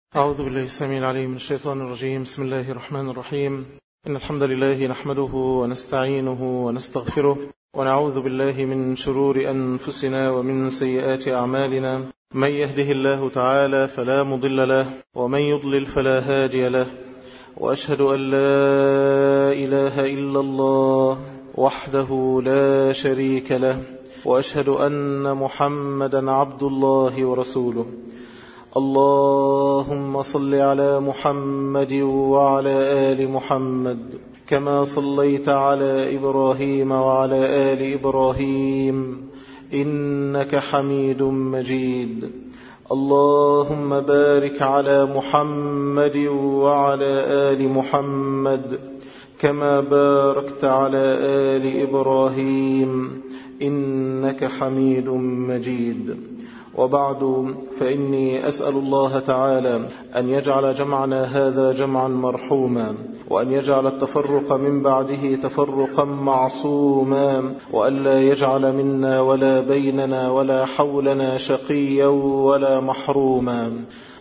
أعوذ بالله السميع العليم من الشيطان الرجيم. بسم الله الرحمن الرحيم. إن الحمد لله نحمده ونستعينه ونستغفره ونعوذ بالله من شرور أنفسنا ومن سيئات أعمالنا. من يهده الله تعالى فلا مضل له ومن يضلل فلا هادي له، وأشهد أن لا إله إلا الله وحده لا شريك له، وأشهد أن محمدا عبد الله ورسوله. اللهم صل على محمد وعلى آل محمد كما صليت على إبراهيم وعلى آل إبراهيم إنك حميد مجيد. اللهم بارك على محمد وعلى آل محمد كما باركت على آل إبراهيم إنك حميد مجيد. وبعد، فإني أسأل الله تعالى أن يجعل جمعنا هذا جمعا مرحوما، وأن يجعل التفرق من بعده تفرقا معصوما، وأن لا يجعل منا ولا بيننا ولا حولنا شقيا ولا محروما.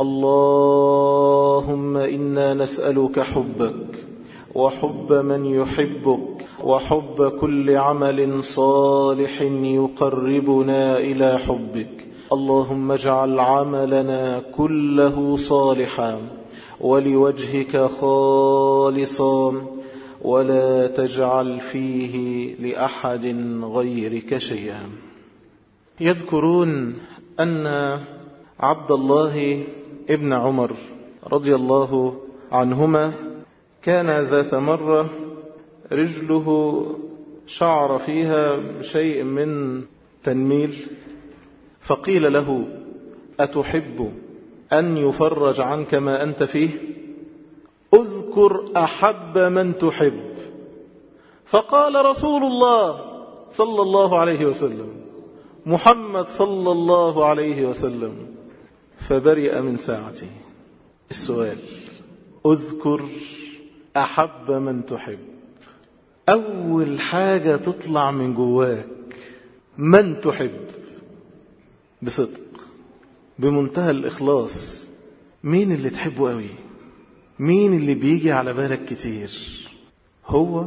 اللهم إنا نسألك حبك وحب من يحبك وحب كل عمل صالح يقربنا إلى حبك. اللهم اجعل عملنا كله صالحا ولوجهك خالصا، ولا تجعل فيه لأحد غيرك شيئا. يذكرون أن عبد الله ابن عمر رضي الله عنهما كان ذات مرة رجله شعر فيها شيء من تنميل، فقيل له: أتحب أن يفرج عنك ما أنت فيه؟ اذكر أحب من تحب. فقال رسول الله صلى الله عليه وسلم، محمد صلى الله عليه وسلم، فبرئ من ساعته. السؤال: اذكر أحب من تحب. أول حاجة تطلع من جواك من تحب بصدق بمنتهى الإخلاص. مين اللي تحبه قوي؟ مين اللي بيجي على بالك كتير؟ هو.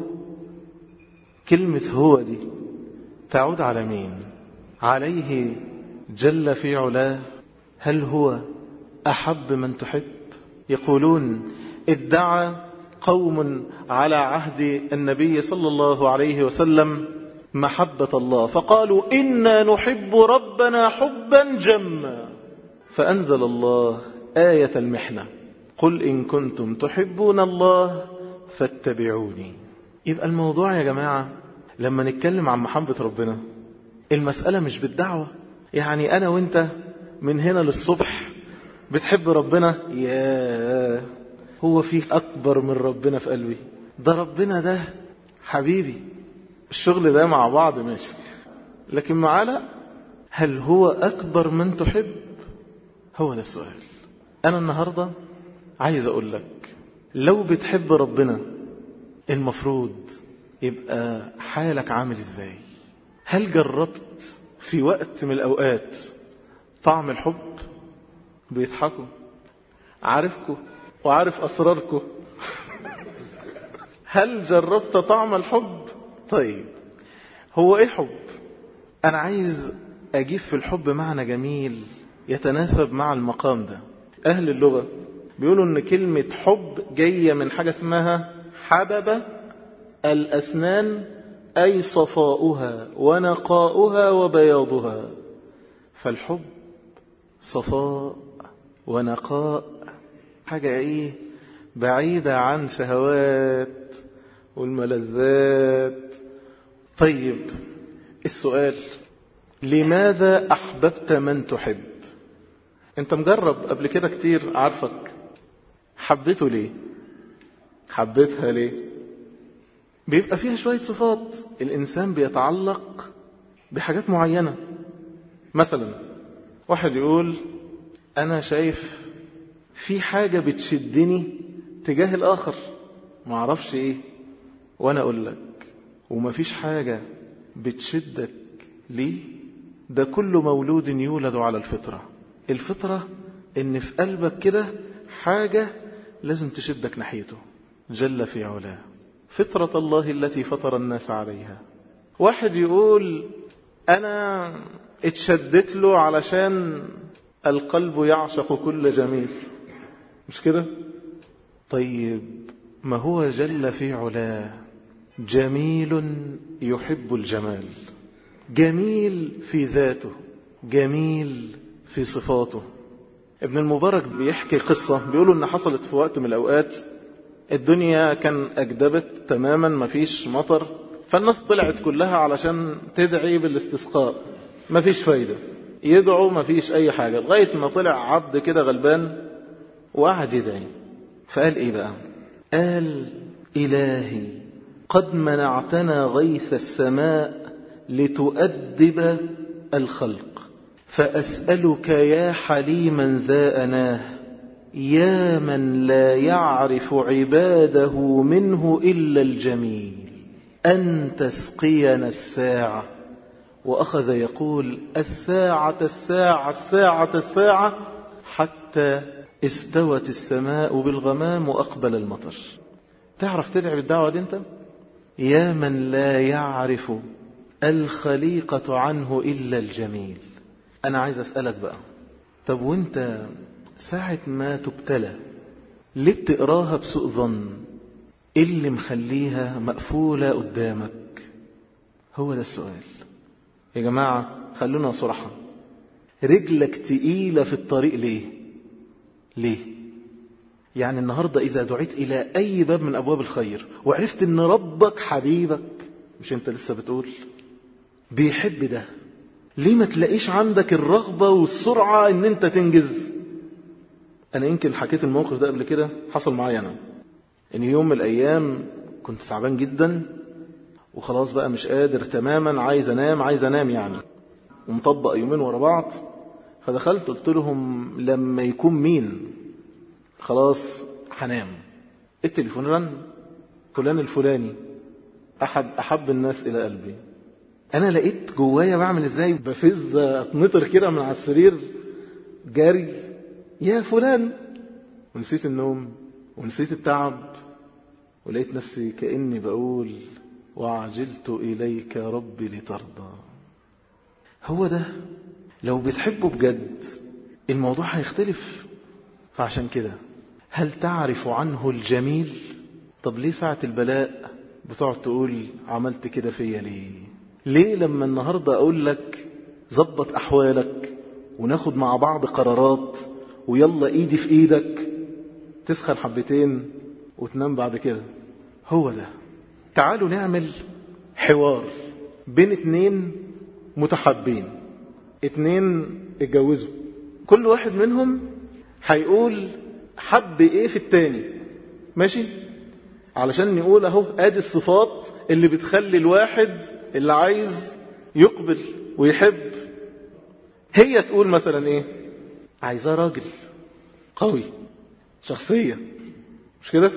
كلمة هو دي تعود على مين؟ عليه جل في علاه. هل هو أحب من تحب؟ يقولون: ادعى قوم على عهد النبي صلى الله عليه وسلم محبة الله، فقالوا: إنا نحب ربنا حبا جما، فأنزل الله آية المحنة: قل إن كنتم تحبون الله فاتبعوني. يبقى الموضوع يا جماعة لما نتكلم عن محبة ربنا، المسألة مش بالدعوة. يعني أنا وإنت من هنا للصبح بتحب ربنا، يا هو فيه أكبر من ربنا في قلبي؟ ده ربنا ده حبيبي. الشغل ده مع بعض ماشي، لكن معانا هل هو أكبر من تحب؟ هو ده السؤال. أنا النهاردة عايز أقول لك، لو بتحب ربنا المفروض يبقى حالك عامل إزاي؟ هل جربت في وقت من الأوقات طعم الحب؟ بيضحكوا، عارفكوا وعارف أسراركوا. هل جربت طعم الحب؟ طيب، هو ايه حب؟ انا عايز اجيب في الحب معنى جميل يتناسب مع المقام ده. اهل اللغة بيقولوا ان كلمة حب جاية من حاجة اسمها حبب الاسنان، اي صفاؤها ونقاؤها وبياضها. فالحب صفاء ونقاء، حاجة ايه؟ بعيدة عن شهوات والملذات. طيب، السؤال: لماذا أحببت من تحب؟ انت مجرب قبل كده كتير، عارفك حبيته ليه؟ حبيتها ليه؟ بيبقى فيها شوية صفات. الإنسان بيتعلق بحاجات معينة. مثلا واحد يقول: أنا شايف في حاجة بتشدني تجاه الآخر، معرفش إيه، وأنا أقول لك: ومفيش حاجة بتشدك ليه؟ ده كل مولود يولد على الفطرة. الفطرة إن في قلبك كده حاجة لازم تشدك ناحيته جل في علاه، فطرة الله التي فطر الناس عليها. واحد يقول أنا اتشدت له علشان القلب يعشق كل جميل، مش كده؟ طيب ما هو جل في علاه جميل يحب الجمال، جميل في ذاته، جميل في صفاته. ابن المبارك بيحكي قصة، بيقولوا ان حصلت في وقت من الاوقات الدنيا كان اجدبت تماما، مفيش مطر، فالناس طلعت كلها علشان تدعي بالاستسقاء، مفيش فايدة، يدعوا مفيش اي حاجة، لغاية ما طلع عبد كده غلبان وقعد يدعي. فقال ايه بقى؟ قال إلهي قد منعتنا غيث السماء لتؤدب الخلق، فأسألك يا حليما ذا أناه، يا من لا يعرف عباده منه إلا الجميل، أن تسقينا الساعة. وأخذ يقول الساعة الساعة الساعة الساعة حتى استوت السماء بالغمام وأقبل المطر. تعرف تدعي بالدعوة دي انت؟ يا من لا يعرف الخليقة عنه إلا الجميل. أنا عايز أسألك بقى، طب وانت ساعة ما تبتلى ليه بتقراها بسوء ظن؟ إيه اللي مخليها مقفولة قدامك؟ هو ده السؤال يا جماعة. خلونا صراحة، رجلك تقيلة في الطريق ليه؟ يعني النهاردة إذا دعيت إلى أي باب من أبواب الخير وعرفت أن ربك حبيبك، مش أنت لسه بتقول بيحب ده، ليه ما تلاقيش عندك الرغبة والسرعة أن أنت تنجز؟ أنا يمكن حكيت الموقف ده قبل كده، حصل معايا أنا، أن يوم من الأيام كنت تعبان جدا وخلاص بقى مش قادر تماما، عايز أنام يعني، ومطبق يومين ورا بعض. فدخلت قلت لهم لما يكون مين خلاص هنام، التليفون رن، فلان الفلاني أحب الناس إلى قلبي. أنا لقيت جوايا بعمل إزاي، بفز أتنطر كده من على السرير جاري، يا فلان، ونسيت النوم ونسيت التعب، ولقيت نفسي كأني بقول وعجلت إليك ربي لترضى. هو ده لو بتحبه بجد الموضوع هيختلف. فعشان كده هل تعرف عنه الجميل؟ طب ليه ساعة البلاء بتقعد تقول عملت كده فيا ليه لما النهاردة أقول لك زبط أحوالك وناخد مع بعض قرارات ويلا إيدي في إيدك، تسخن حبتين وتنام بعد كده؟ هو ده. تعالوا نعمل حوار بين اتنين متحابين، اتنين اتجوزوا، كل واحد منهم هيقول حب ايه في التاني، ماشي؟ علشان نقول اهو ادي الصفات اللي بتخلي الواحد اللي عايز يقبل ويحب. هي تقول مثلا ايه؟ عايزاه راجل قوي، شخصية، مش كده؟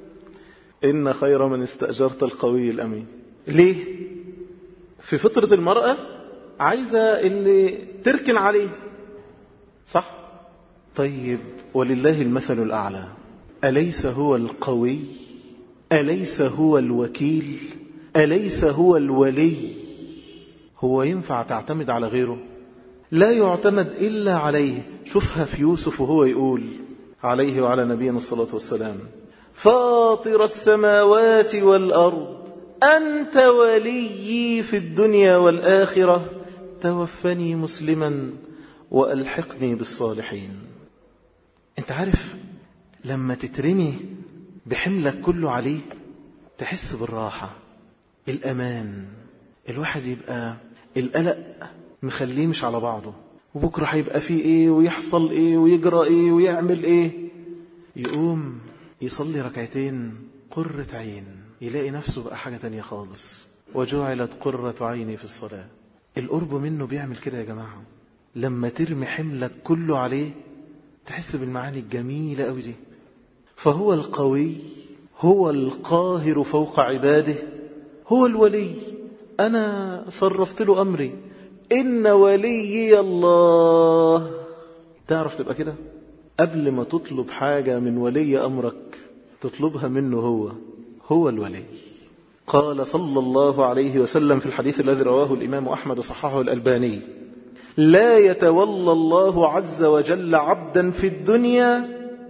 إن خير من استأجرت القوي الأمين. ليه؟ في فطرة المرأة عايزة اللي تركن عليه، صح؟ طيب ولله المثل الأعلى، أليس هو القوي؟ أليس هو الوكيل؟ أليس هو الولي؟ هو ينفع تعتمد على غيره؟ لا يعتمد إلا عليه. شوفها في يوسف وهو يقول عليه وعلى نبينا الصلاة والسلام فاطر السماوات والأرض أنت وليي في الدنيا والآخرة توفني مسلما وألحقني بالصالحين. انت عارف لما تترمي بحملك كله عليه تحس بالراحة، الأمان، الواحد يبقى القلق مخليه مش على بعضه، وبكرة هيبقى فيه ايه ويحصل ايه ويجرى ايه ويعمل ايه، يقوم يصلي ركعتين قرة عين يلاقي نفسه بقى حاجة تانية خالص. وجعلت قرة عيني في الصلاة. القرب منه بيعمل كده يا جماعة، لما ترمي حملك كله عليه تحس بالمعاني الجميلة قوي دي. فهو القوي، هو القاهر فوق عباده، هو الولي. أنا صرفت له أمري، إن وليي الله. تعرف تبقى كده؟ قبل ما تطلب حاجة من ولي أمرك تطلبها منه، هو الولي. قال صلى الله عليه وسلم في الحديث الذي رواه الإمام أحمد وصححه الألباني: لا يتولى الله عز وجل عبدا في الدنيا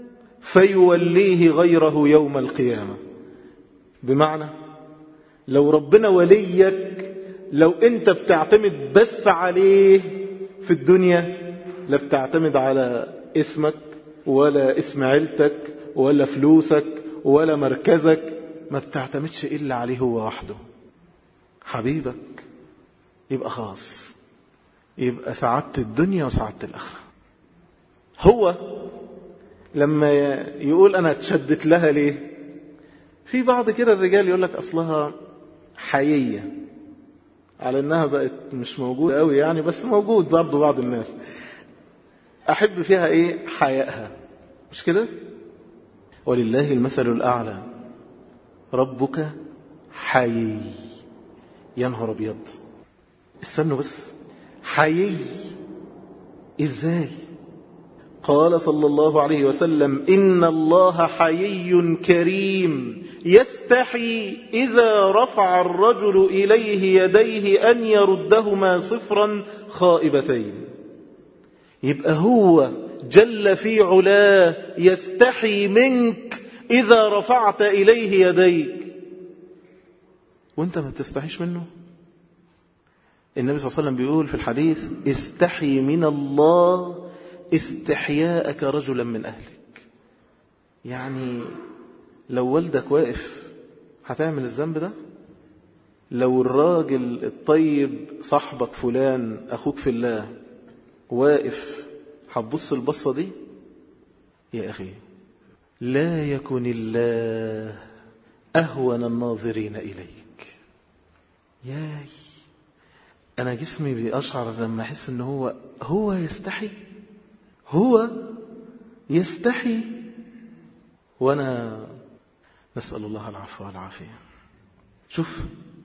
فيوليه غيره يوم القيامة. بمعنى لو ربنا وليك، لو انت بتعتمد بس عليه في الدنيا، لا بتعتمد على اسمك ولا اسم عيلتك ولا فلوسك ولا مركزك، ما بتعتمدش إلا عليه هو وحده، حبيبك، يبقى خلاص، يبقى سعادة الدنيا وسعادة الآخرة. هو لما يقول أنا اتشدت لها ليه؟ في بعض كده الرجال يقول لك أصلها حيية، على أنها بقت مش موجودة قوي يعني، بس موجود برضو بعض الناس أحب فيها إيه؟ حيائها، مش كده؟ ولله المثل الأعلى، ربك حيي. يا نهار أبيض، استنوا بس، حيي إزاي؟ قال صلى الله عليه وسلم: إن الله حيي كريم يستحي إذا رفع الرجل إليه يديه أن يردهما صفرا خائبتين. يبقى هو جل في علاه يستحي منك إذا رفعت إليه يديك، وانت ما بتستحيش منه. النبي صلى الله عليه وسلم بيقول في الحديث: استحي من الله استحياءك رجلا من أهلك. يعني لو والدك واقف هتعمل الذنب ده؟ لو الراجل الطيب صاحبك فلان أخوك في الله واقف هتبص البصة دي؟ يا أخي لا يكن الله أهون الناظرين إليك. ياي أنا جسمي بيشعر لما أحس أنه هو يستحي، هو يستحي، وأنا نسأل الله العفو والعافية. شوف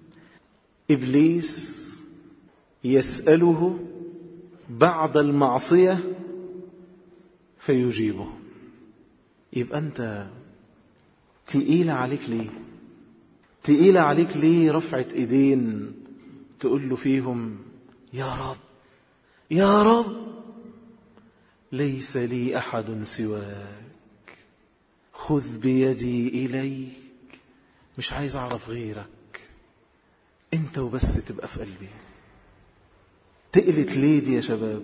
إبليس يسأله بعد المعصية فيجيبه. يبقى أنت تقيل عليك ليه؟ تقيل عليك ليه رفعة إيدين تقول له فيهم: يا رب يا رب ليس لي أحد سواك، خذ بيدي إليك، مش عايز أعرف غيرك، أنت وبس تبقى في قلبي. تقلت ليه دي يا شباب؟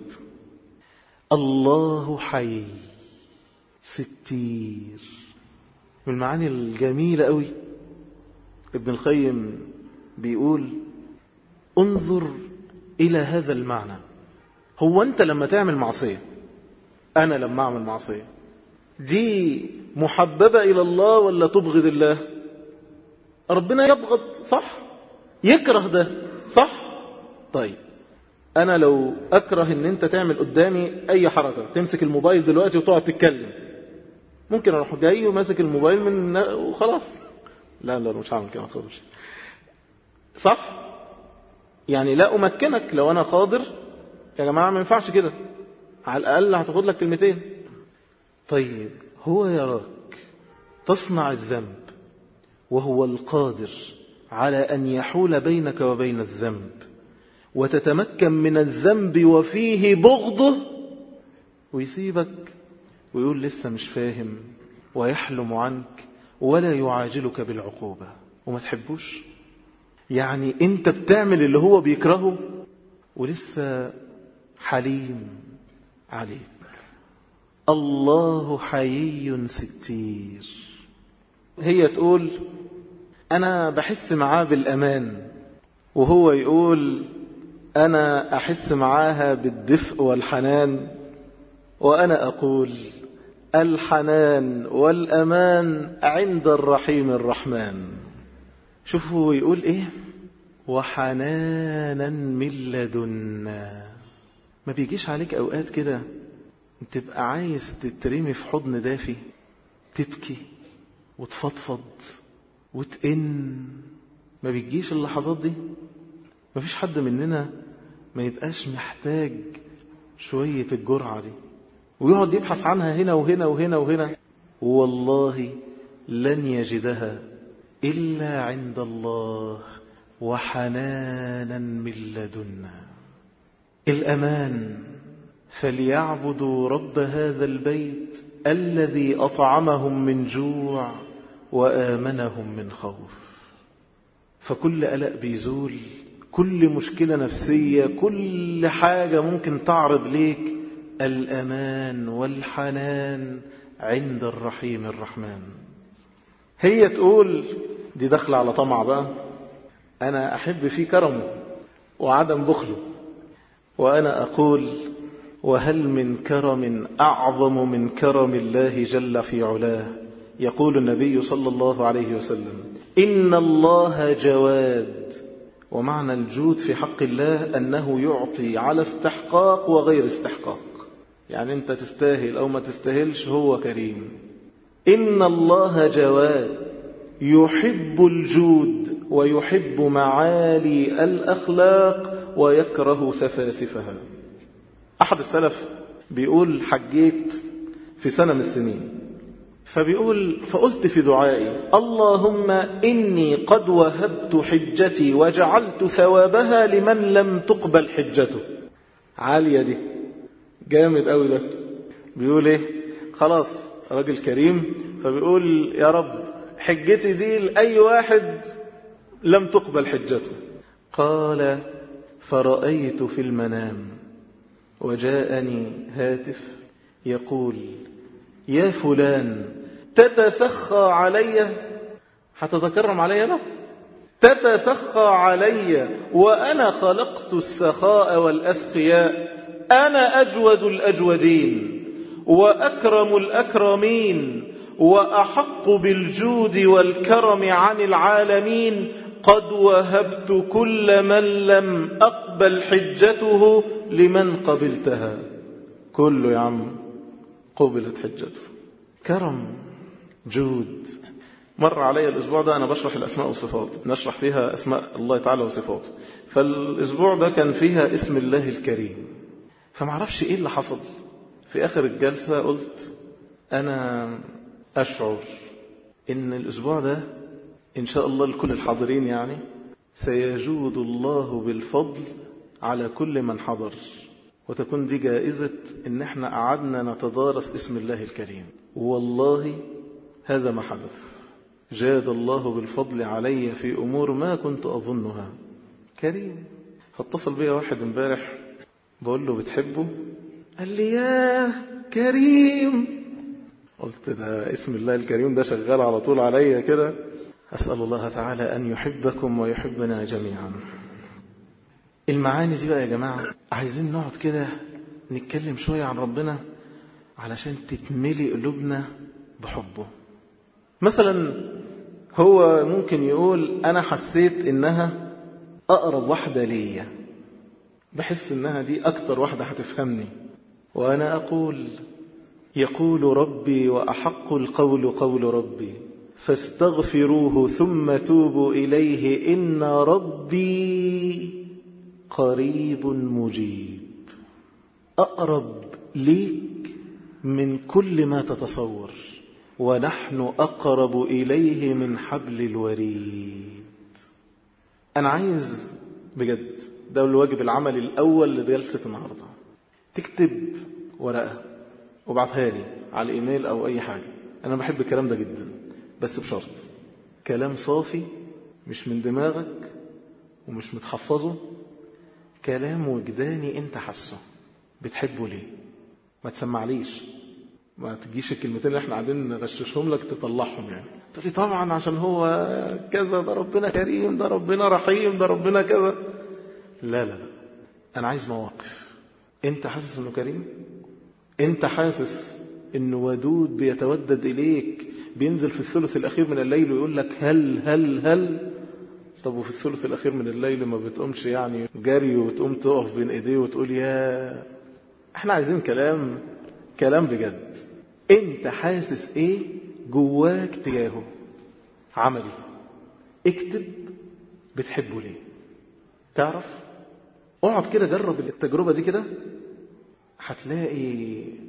الله حي ستير. من المعاني الجميلة قوي ابن القيم بيقول: انظر إلى هذا المعنى. هو أنت لما تعمل معصية، أنا لما أعمل معصية دي محببة إلى الله ولا تبغض الله؟ ربنا يبغض، صح؟ يكره ده، صح؟ طيب أنا لو أكره أن أنت تعمل قدامي أي حركة، تمسك الموبايل دلوقتي وتقعد تتكلم، ممكن أروح جاي وماسك الموبايل من وخلاص. لا مش هعمل كده، ما تخافش، صح؟ يعني لا أمكنك. لو أنا قادر يا جماعة ما ينفعش كده، على الأقل هتاخد لك كلمتين. طيب هو يراك تصنع الذنب وهو القادر على أن يحول بينك وبين الذنب وتتمكن من الذنب وفيه بغضه، ويسيبك ويقول لسه مش فاهم ويحلم عنك ولا يعاجلك بالعقوبة وما تحبوش. يعني انت بتعمل اللي هو بيكرهه ولسه حليم عليك. الله حيي ستير. هي تقول أنا بحس معاه بالأمان، وهو يقول أنا أحس معاها بالدفء والحنان، وأنا أقول الحنان والأمان عند الرحيم الرحمن. شوفوا يقول إيه: وحنانا من لدنا. ما بيجيش عليك أوقات كده تبقى عايز تترمي في حضن دافي، تبكي وتفضفض وتئن؟ ما بيجيش اللحظات دي؟ ما فيش حد مننا ما يبقاش محتاج شوية الجرعة دي. ويقعد يبحث عنها هنا وهنا وهنا وهنا، والله لن يجدها إلا عند الله وحنانا من لدنا. الأمان، فليعبدوا رب هذا البيت الذي أطعمهم من جوع وآمنهم من خوف. فكل قلق بيزول، كل مشكلة نفسية، كل حاجة ممكن تعرض ليك، الأمان والحنان عند الرحيم الرحمن. هي تقول دي داخلة على طمع بقى، أنا أحب فيه كرمه وعدم بخله، وأنا أقول وهل من كرم أعظم من كرم الله جل في علاه؟ يقول النبي صلى الله عليه وسلم إن الله جواد. ومعنى الجود في حق الله أنه يعطي على استحقاق وغير استحقاق، يعني أنت تستاهل أو ما تستاهلش، هو كريم. إن الله جواد يحب الجود ويحب معالي الأخلاق ويكره سفاسفها. أحد السلف بيقول حجيت في سنة من السنين، فبيقول فقلت في دعائي اللهم إني قد وهبت حجتي وجعلت ثوابها لمن لم تقبل حجته. عالية دي، جامد قوي ده. بيقول ايه؟ خلاص راجل كريم، فبيقول يا رب حجتي دي لأي واحد لم تقبل حجته. قال فرأيت في المنام وجاءني هاتف يقول يا فلان تتسخى علي، هتتكرم علي أنا؟ تتسخى علي وأنا خلقت السخاء والأسخياء، أنا أجود الأجودين وأكرم الأكرمين وأحق بالجود والكرم عن العالمين، قد وهبت كل من لم أقبل حجته لمن قبلتها. كله يا عم قبلت حجته. كرم، جود. مر علي الأسبوع ده أنا بشرح الأسماء والصفات، نشرح فيها أسماء الله تعالى وصفاته، فالأسبوع ده كان فيها اسم الله الكريم. فمعرفش إيه اللي حصل في آخر الجلسة، قلت أنا أشعر إن الأسبوع ده إن شاء الله لكل الحاضرين يعني سيجود الله بالفضل على كل من حضر، وتكون دي جائزة إن احنا قعدنا نتدارس اسم الله الكريم. والله هذا ما حدث، جاد الله بالفضل علي في أمور ما كنت أظنها. كريم. فاتصل بي واحد امبارح بقول له بتحبه؟ قال لي يا كريم. قلت ده اسم الله الكريم ده شغال على طول عليا كده. أسأل الله تعالى أن يحبكم ويحبنا جميعا. المعاني دي بقى يا جماعة عايزين نقعد كده نتكلم شوية عن ربنا علشان تتملي قلوبنا بحبه. مثلا هو ممكن يقول أنا حسيت إنها أقرب واحدة ليا، بحس إنها دي أكتر واحدة هتفهمني. وأنا أقول يقول ربي وأحق القول قول ربي فاستغفروه ثم توبوا إليه إن ربي قريب مجيب. أقرب ليك من كل ما تتصور، ونحن أقرب إليه من حبل الوريد. أنا عايز بجد، ده الواجب العملي الأول لجلسة النهاردة، تكتب ورقة وابعتها لي على الإيميل أو أي حاجة. أنا بحب الكلام ده جدا، بس بشرط كلام صافي مش من دماغك ومش متحفظه، كلام وجداني انت حسه بتحبه ليه. ما تسمعليش، ما تجيش الكلمتين اللي احنا قاعدين نغششهم لك تطلعهم يعني تقولي طبعا عشان هو كذا، ده ربنا كريم، ده ربنا رحيم، ده ربنا كذا. لا لا لا، انا عايز مواقف. انت حاسس انه كريم؟ انت حاسس انه ودود بيتودد اليك، بينزل في الثلث الاخير من الليل ويقول لك هل طب وفي الثلث الأخير من الليل ما بتقومش يعني جري وتقوم تقف بين إيديه وتقول يا؟ احنا عايزين كلام بجد. انت حاسس ايه جواك تجاهه؟ عملي. اكتب بتحبه ليه. تعرف؟ اقعد كده جرب التجربة دي كده، هتلاقي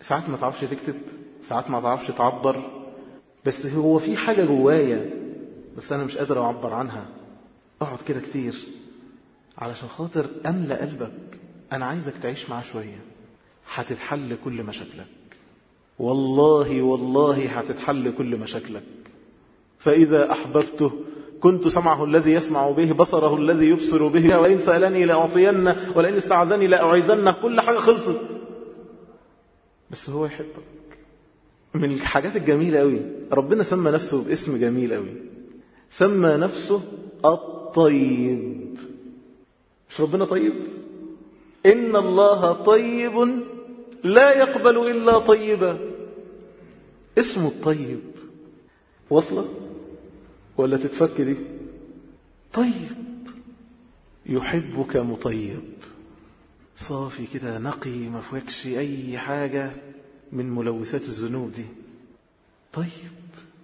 ساعات ما تعرفش تكتب، ساعات ما تعرفش تعبر، بس هو في حاجة جوايا بس أنا مش قادر أعبر عنها. اقعد كده كتير علشان خاطر أملأ قلبك. أنا عايزك تعيش معاه شوية، هتتحل كل مشاكلك، والله والله هتتحل كل مشاكلك. فإذا أحببته كنت سمعه الذي يسمع به، بصره الذي يبصر به، وإن سألني لأعطينه، ولئن استعاذني لأعيذنه. كل حاجة خلصت، بس هو يحبك. من الحاجات الجميلة قوي ربنا سمى نفسه باسم جميل قوي، سمى نفسه الطيب. مش ربنا طيب؟ إن الله طيب لا يقبل إلا طيبا. اسمه الطيب. وصلة ولا تتفك دي؟ طيب يحبك مطيب، صافي كده نقي، ما فيكش أي حاجة من ملوثات الذنوب دي. طيب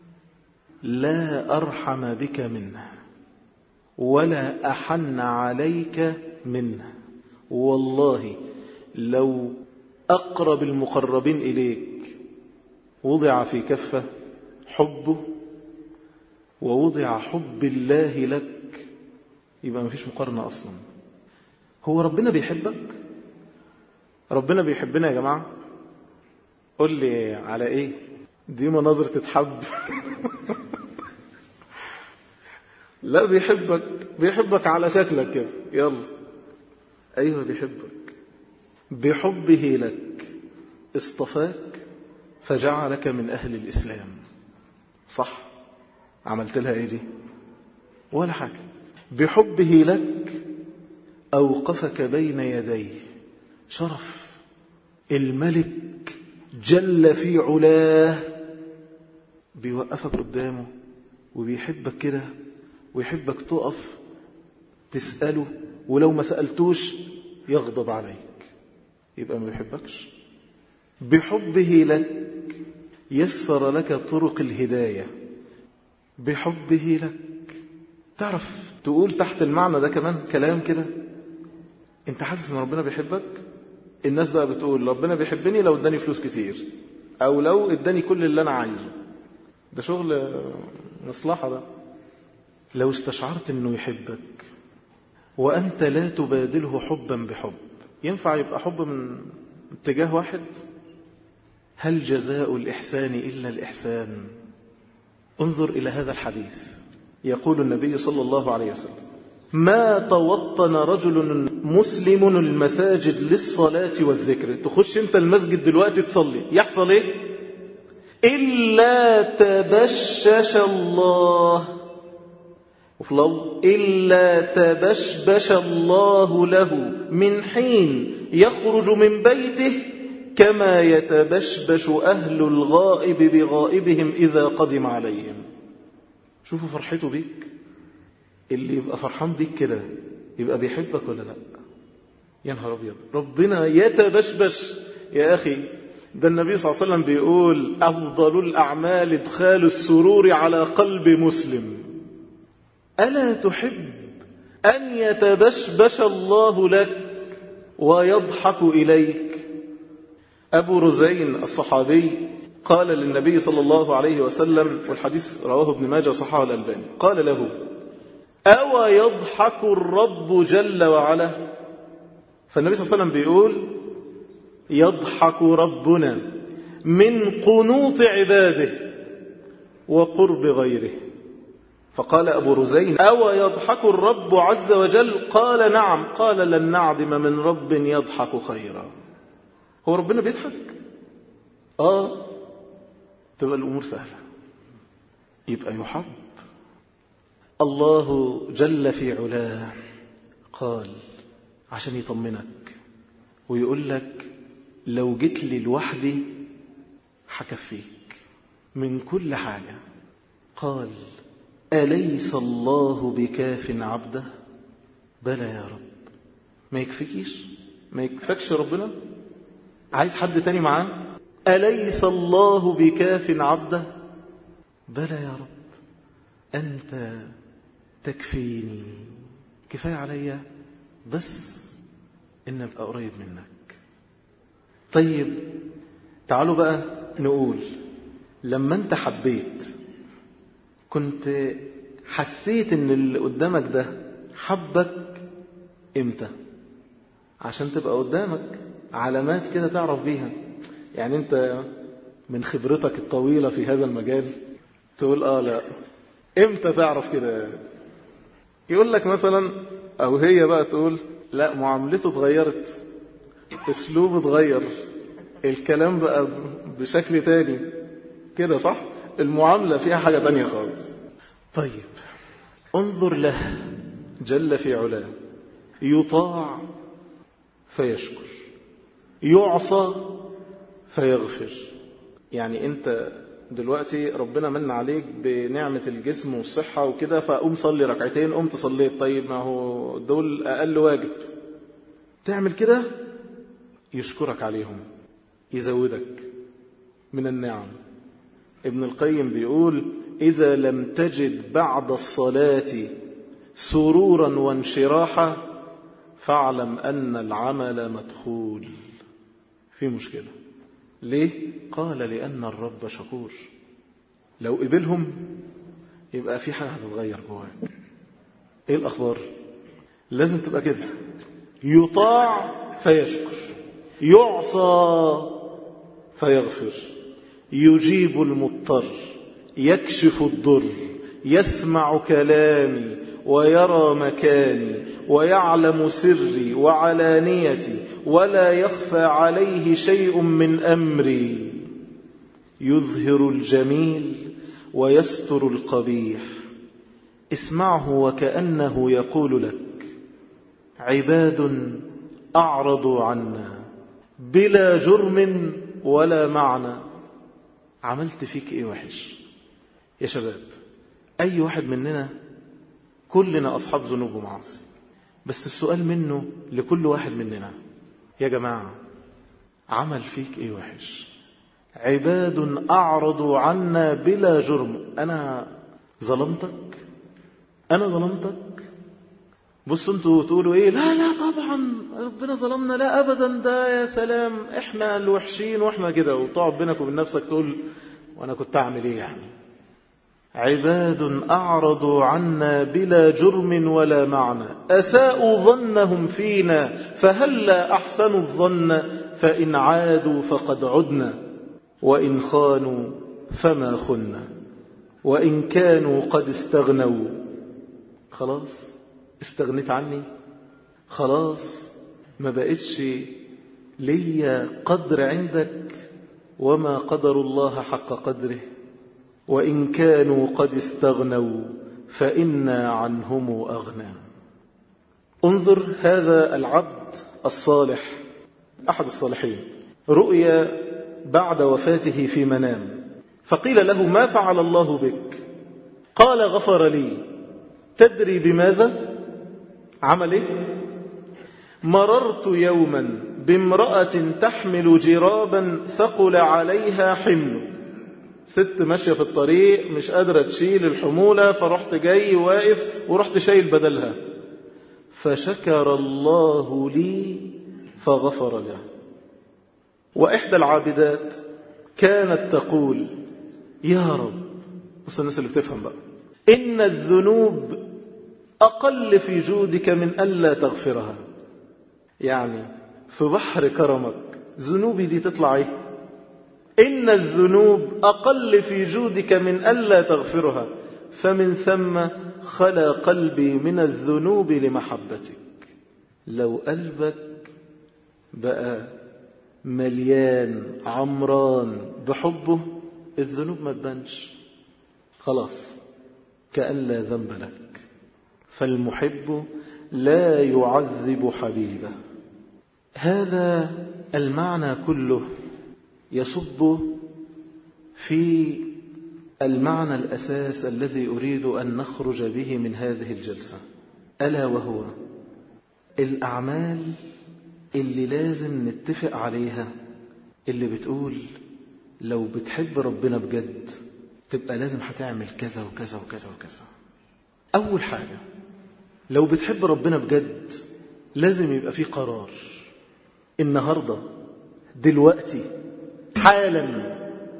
لا أرحم بك منه ولا أحن عليك منه. والله لو أقرب المقربين إليك وضع في كفة حبه ووضع حب الله لك، يبقى ما فيش مقارنة أصلا. هو ربنا بيحبك؟ ربنا بيحبنا يا جماعة؟ قل لي على إيه؟ دي مناظر تتحب. لا، بيحبك على شكلك كده. يلا أيوة بيحبك. بحبه لك اصطفاك فجعلك من أهل الإسلام. صح؟ عملت لها إيه دي؟ ولا حاجة. بحبه لك أوقفك بين يديه. شرف الملك جل في علاه بيوقفك قدامه وبيحبك كده، ويحبك تقف تسأله، ولو ما سألتوش يغضب عليك، يبقى ما بيحبكش. بحبه لك يسر لك طرق الهداية. بحبه لك. تعرف تقول تحت المعنى ده كمان كلام كده، انت حاسس ان ربنا بيحبك؟ الناس بقى بتقول ربنا بيحبني لو اداني فلوس كتير، او لو اداني كل اللي انا عايزه. ده شغل مصلحة ده. لو استشعرت انه يحبك وانت لا تبادله حبا بحب، ينفع يبقى حب من اتجاه واحد؟ هل جزاء الإحسان إلا الإحسان؟ انظر إلى هذا الحديث. يقول النبي صلى الله عليه وسلم: ما توطن رجل مسلم المساجد للصلاة والذكر. تخش انت المسجد دلوقتي تصلي، يحصل ايه؟ إلا تبشش الله، وفي لفظ إلا تبشبش الله له من حين يخرج من بيته كما يتبشبش أهل الغائب بغائبهم إذا قدم عليهم. شوفوا فرحته بيك. اللي يبقى فرحان بيك كده يبقى بيحبك ولا لا؟ يا نهار أبيض، ربنا يتبشبش. يا أخي ده النبي صلى الله عليه وسلم بيقول: أفضل الأعمال إدخال السرور على قلب مسلم. ألا تحب أن يتبشبش الله لك ويضحك إليك؟ أبو رزين الصحابي قال للنبي صلى الله عليه وسلم، والحديث رواه ابن ماجه صححه الألباني، قال له: أو يضحك الرب جل وعلا؟ فالنبي صلى الله عليه وسلم بيقول: يضحك ربنا من قنوط عباده وقرب غيره. فقال أبو رزين: أو يضحك الرب عز وجل؟ قال: نعم. قال: لن نعدم من رب يضحك خيرا. هو ربنا بيضحك؟ تبقى الأمور سهلة، يبقى يحب. الله جل في علاه قال عشان يطمنك ويقول لك: لو جيت لي لوحدي حكفيك من كل حاجة. قال: أليس الله بكاف عبده؟ بلى يا رب. ما يكفيكيش؟ ما يكفكش ربنا؟ عايز حد تاني معاه؟ أليس الله بكاف عبده؟ بلى يا رب، أنت تكفيني، كفاية عليا بس إن أبقى قريب منك. طيب تعالوا بقى نقول، لما انت حبيت كنت حسيت ان اللي قدامك ده حبك امتى؟ عشان تبقى قدامك علامات كده تعرف بيها. يعني انت من خبرتك الطويلة في هذا المجال تقول لا، امتى تعرف كده؟ يقول لك مثلا، او هي بقى تقول لا، معاملته اتغيرت، اسلوبه اتغير، الكلام بقى بشكل تاني كده، صح؟ المعاملة فيها حاجة تانية خالص. طيب، انظر له جل في علاه، يطاع فيشكر، يعصى فيغفر. يعني انت دلوقتي ربنا من عليك بنعمة الجسم والصحة وكده، فقوم صلي ركعتين، قمت صليت، طيب ما هو دول أقل واجب، تعمل كده يشكرك عليهم، يزودك من النعم. ابن القيم بيقول: إذا لم تجد بعد الصلاة سرورا وانشراحا فاعلم أن العمل مدخول، في مشكلة. ليه؟ قال: لأن الرب شكور. لو قبلهم يبقى في حاجة هتتغير جواك. ايه الأخبار؟ لازم تبقى كده، يطاع فيشكر، يعصى فيغفر، يجيب المضطر، يكشف الضر، يسمع كلامي ويرى مكاني ويعلم سري وعلانيتي ولا يخفى عليه شيء من أمري، يظهر الجميل ويستر القبيح. اسمعه وكأنه يقول لك: عباد أعرضوا عنا بلا جرم ولا معنى. عملت فيك ايه وحش يا شباب؟ أي واحد مننا، كلنا أصحاب ذنوب ومعاصي، بس السؤال منه لكل واحد مننا: يا جماعة، عمل فيك ايه وحش؟ عباد أعرضوا عنا بلا جرم. أنا ظلمتك؟ أنا ظلمتك؟ بصوا انتوا تقولوا ايه، لا لا طبعا ربنا ظلمنا، لا أبدا، ده يا سلام احنا الوحشين واحنا كده، وتقعد بينك وبين نفسك تقول وانا كنت اعمل ايه يعني. عباد أعرضوا عنا بلا جرم ولا معنى، أساءوا ظنهم فينا فهلا أحسنوا الظن، فإن عادوا فقد عدنا، وإن خانوا فما خنا، وإن كانوا قد استغنوا. خلاص استغنيت عني، خلاص ما بقتش ليا قدر عندك، وما قدر الله حق قدره، وإن كانوا قد استغنوا فإنا عنهم أغنى. انظر هذا العبد الصالح، أحد الصالحين، رؤيا بعد وفاته في منام، فقيل له: ما فعل الله بك؟ قال: غفر لي. تدري بماذا عمل ايه؟ مررت يوما بامرأة تحمل جرابا ثقل عليها حمل، ست ماشية في الطريق مش قادرة تشيل الحمولة، فرحت جاي واقف ورحت شايل بدلها، فشكر الله لي فغفر له. وإحدى العابدات كانت تقول: يا رب، بص الناس اللي بتفهم بقى، إن الذنوب أقل في جودك من ألا تغفرها. يعني في بحر كرمك ذنوبي دي تطلع ايه؟ إن الذنوب أقل في جودك من ألا تغفرها، فمن ثم خلا قلبي من الذنوب لمحبتك. لو قلبك بقى مليان عمران بحبه، الذنوب ما تبانش، خلاص كأن لا ذنب لك. فالمحب لا يعذب حبيبه. هذا المعنى كله يصب في المعنى الأساس الذي أريد أن نخرج به من هذه الجلسة، ألا وهو الأعمال اللي لازم نتفق عليها، اللي بتقول لو بتحب ربنا بجد تبقى لازم هتعمل كذا وكذا وكذا وكذا. أول حاجة، لو بتحب ربنا بجد لازم يبقى في قرار النهاردة دلوقتي حالا.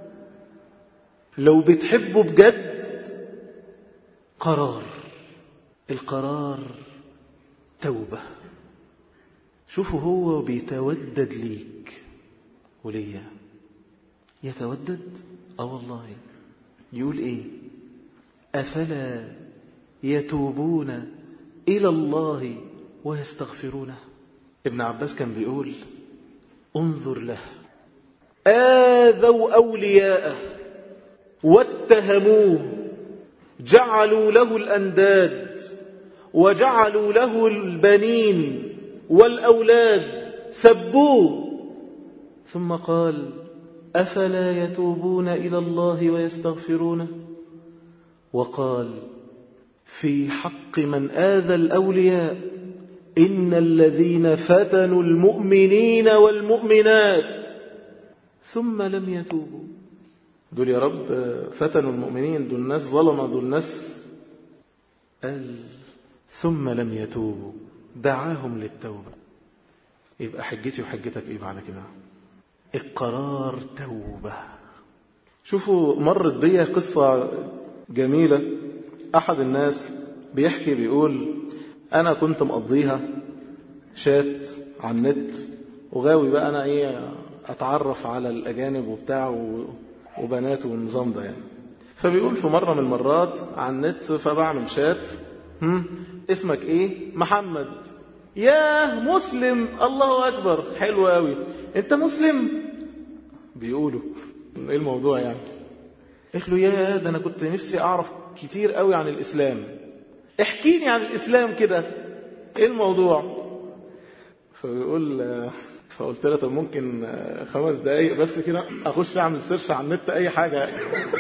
لو بتحبه بجد قرار، القرار توبة. شوفوا هو بيتودد ليك وليا، يتودد. والله يقول ايه؟ أفلا يتوبون إلى الله ويستغفرونه. ابن عباس كان بيقول انظر له، آذوا أولياءه واتهموه، جعلوا له الأنداد وجعلوا له البنين والأولاد، سبوه، ثم قال أفلا يتوبون إلى الله ويستغفرونه. وقال في حق من آذى الأولياء إن الذين فتنوا المؤمنين والمؤمنات ثم لم يتوبوا. دول يا رب فتنوا المؤمنين، دول ناس ظلمة، دول ناس، قال ثم لم يتوبوا، دعاهم للتوبة. يبقى حجتي وحجتك ايه بعد كده؟ القرار توبة. شوفوا مرت بيا قصة جميلة. أحد الناس بيحكي بيقول أنا كنت مقضيها شات على النت وغاوي بقى أنا أتعرف على الأجانب وبتاع وبنات والنظام ده يعني. فبيقول في مرة من المرات على النت فبعمل شات، اسمك ايه؟ محمد. ياه مسلم، الله أكبر، حلو قوي، انت مسلم؟ بيقولوا ايه الموضوع يعني؟ قلت له يا ده انا كنت نفسي اعرف كتير قوي عن الاسلام، احكي لي عن الاسلام كده، ايه الموضوع؟ فبيقول فقلت له طب ممكن 5 دقايق بس كده اخش اعمل سيرش على النت اي حاجة.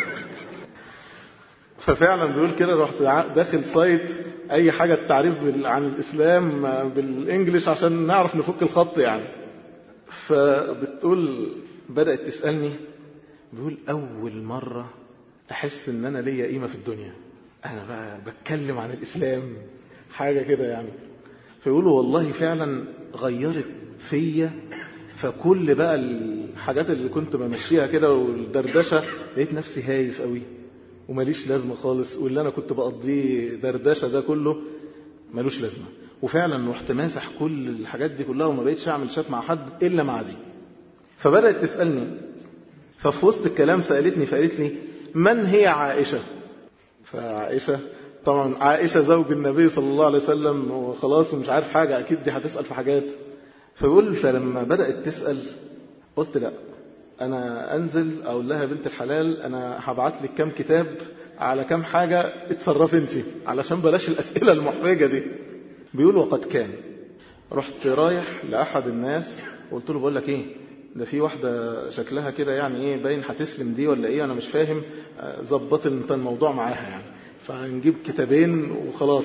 ففعلا بيقول كده رحت داخل سايت اي حاجة التعريف عن الاسلام بالانجليش عشان نعرف نفك الخط يعني. فبتقول بدأت تسألني، بيقول اول مرة احس ان انا ليا قيمة في الدنيا، انا بقى بتكلم عن الاسلام حاجة كده يعني. فيقولوا والله فعلا غيرت فيا، فكل بقى الحاجات اللي كنت بمشيها كده والدردشة لقيت نفسي هايف قوي وماليش لازمة خالص، واللي أنا كنت بقضيه دردشة ده كله مالوش لازمة. وفعلا رحت ماسح كل الحاجات دي كلها وما بقيتش أعمل شات مع حد إلا مع دي. فبدأت تسألني، ففي وسط الكلام سألتني فقالت لي من هي عائشة؟ فعائشة طبعا عائشة زوج النبي صلى الله عليه وسلم وخلاص ومش عارف حاجة، أكيد دي هتسأل في حاجات. فيقول فلما بدأت تسأل قلت لا، أنا أنزل أقول لها بنت الحلال أنا هبعت لك كام كتاب على كام حاجة اتصرف انت علشان بلاش الأسئلة المحرجة دي. بيقول وقد كان رحت رايح لأحد الناس وقلت له بقول لك ايه، ده في واحدة شكلها كده يعني ايه باين هتسلم دي ولا ايه، أنا مش فاهم، ظبط انت الموضوع معاها يعني، فهنجيب كتابين وخلاص.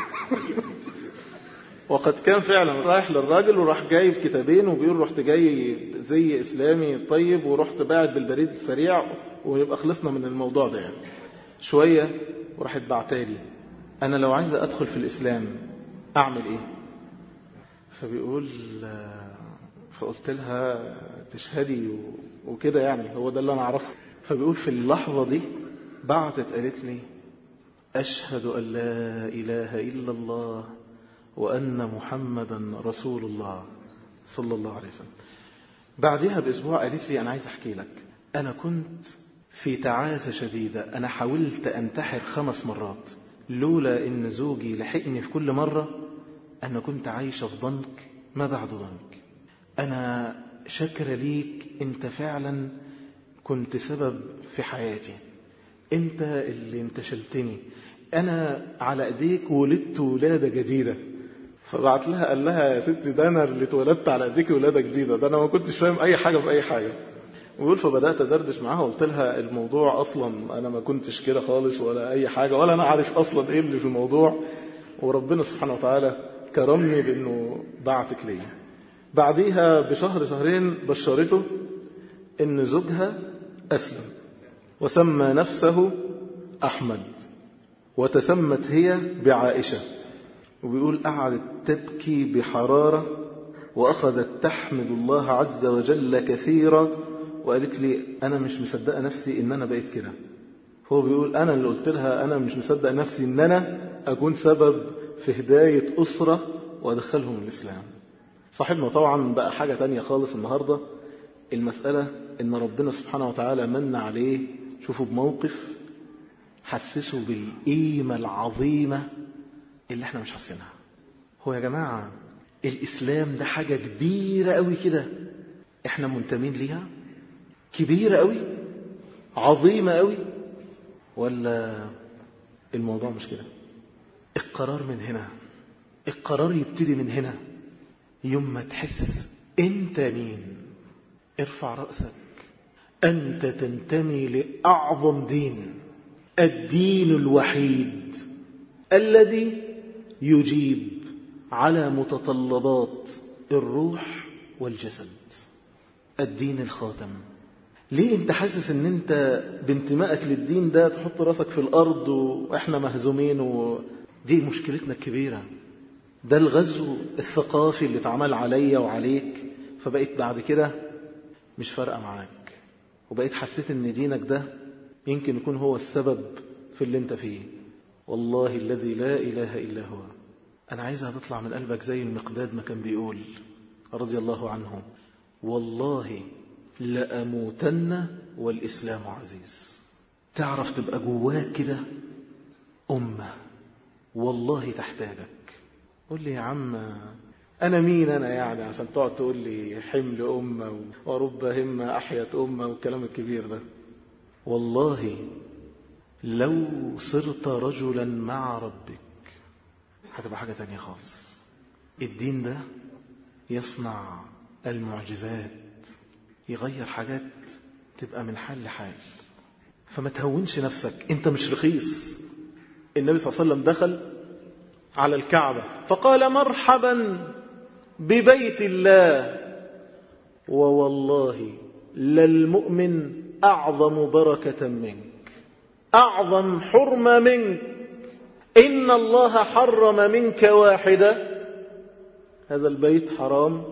وقد كان فعلا رايح للراجل وراح جايب كتابين، وبيقول رحت جاي زي إسلامي طيب ورحت باعت بالبريد السريع ويبقى خلصنا من الموضوع ده يعني. شوية وراحت بعتالي أنا لو عايزة أدخل في الإسلام أعمل إيه؟ فبيقول فقلت لها تشهدي وكده يعني، هو ده اللي أنا أعرفه. فبيقول في اللحظة دي بعتت قالت لي أشهد أن لا إله إلا الله وأن محمدا رسول الله صلى الله عليه وسلم. بعدها بأسبوع قالت لي أنا عايز أحكي لك، أنا كنت في تعاسة شديدة، أنا حاولت أنتحر 5 مرات، لولا إن زوجي لحقني في كل مرة أنا كنت عايشة في ضنك ما بعد ضنك. أنا شكر ليك، أنت فعلا كنت سبب في حياتي، أنت اللي انتشلتني، أنا على أيديك ولدت ولادة جديدة. فبعت لها قال لها يا ستي ده أنا اللي اتولدت على أيديك ولادة جديدة، ده أنا ما كنتش فاهم أي حاجة في أي حاجة. ويقول فبدأت أدردش معاها وقلت لها الموضوع أصلا أنا ما كنتش كده خالص ولا أي حاجة، ولا أنا عارف أصلا إيه اللي في الموضوع، وربنا سبحانه وتعالى كرمني بأنه بعتك لي. بعديها بشهر شهرين بشرته إن زوجها أسلم وسمى نفسه أحمد وتسمت هي بعائشة. وبيقول قعدت تبكي بحرارة وأخذت تحمد الله عز وجل كثيرا وقالت لي أنا مش مصدقة نفسي إن أنا بقيت كده. هو بيقول أنا اللي قلت لها أنا مش مصدق نفسي إن أنا أكون سبب في هداية أسرة وأدخلهم الإسلام. صاحبنا طبعا بقى حاجة تانية خالص النهاردة. المسألة إن ربنا سبحانه وتعالى من عليه، شوفوا بموقف حسسوا بالقيمة العظيمة اللي احنا مش حاسينها. هو يا جماعة الإسلام ده حاجة كبيرة قوي كده احنا منتمين ليها، كبيرة قوي عظيمة قوي، ولا الموضوع مش كده؟ القرار من هنا، القرار يبتدي من هنا. يوم ما تحس انت مين، ارفع رأسك، انت تنتمي لأعظم دين، الدين الوحيد الذي يجيب على متطلبات الروح والجسد، الدين الخاتم. ليه انت حاسس ان انت بانتمائك للدين ده تحط راسك في الارض واحنا مهزومين دي مشكلتنا الكبيرة. ده الغزو الثقافي اللي اتعمل عليا وعليك، فبقيت بعد كده مش فارقة معاك، وبقيت حسيت ان دينك ده يمكن يكون هو السبب في اللي انت فيه. والله الذي لا إله إلا هو، أنا عايزها تطلع من قلبك زي المقداد ما كان بيقول رضي الله عنه: والله لأموتن والإسلام عزيز. تعرف تبقى جواك كده أمة والله تحتاجك. قول لي يا عم أنا مين أنا يعني عشان تقعد تقول لي حمل أمة ورب همة أحيت أمة والكلام الكبير ده. والله لو صرت رجلا مع ربك هتبقى حاجة تانية خالص. الدين ده يصنع المعجزات، يغير حاجات تبقى من حال لحال. فما تهونش نفسك، انت مش رخيص. النبي صلى الله عليه وسلم دخل على الكعبة فقال: مرحبا ببيت الله، ووالله للمؤمن أعظم بركة منك، أعظم حرمة منك. إن الله حرم منك واحدة، هذا البيت حرام،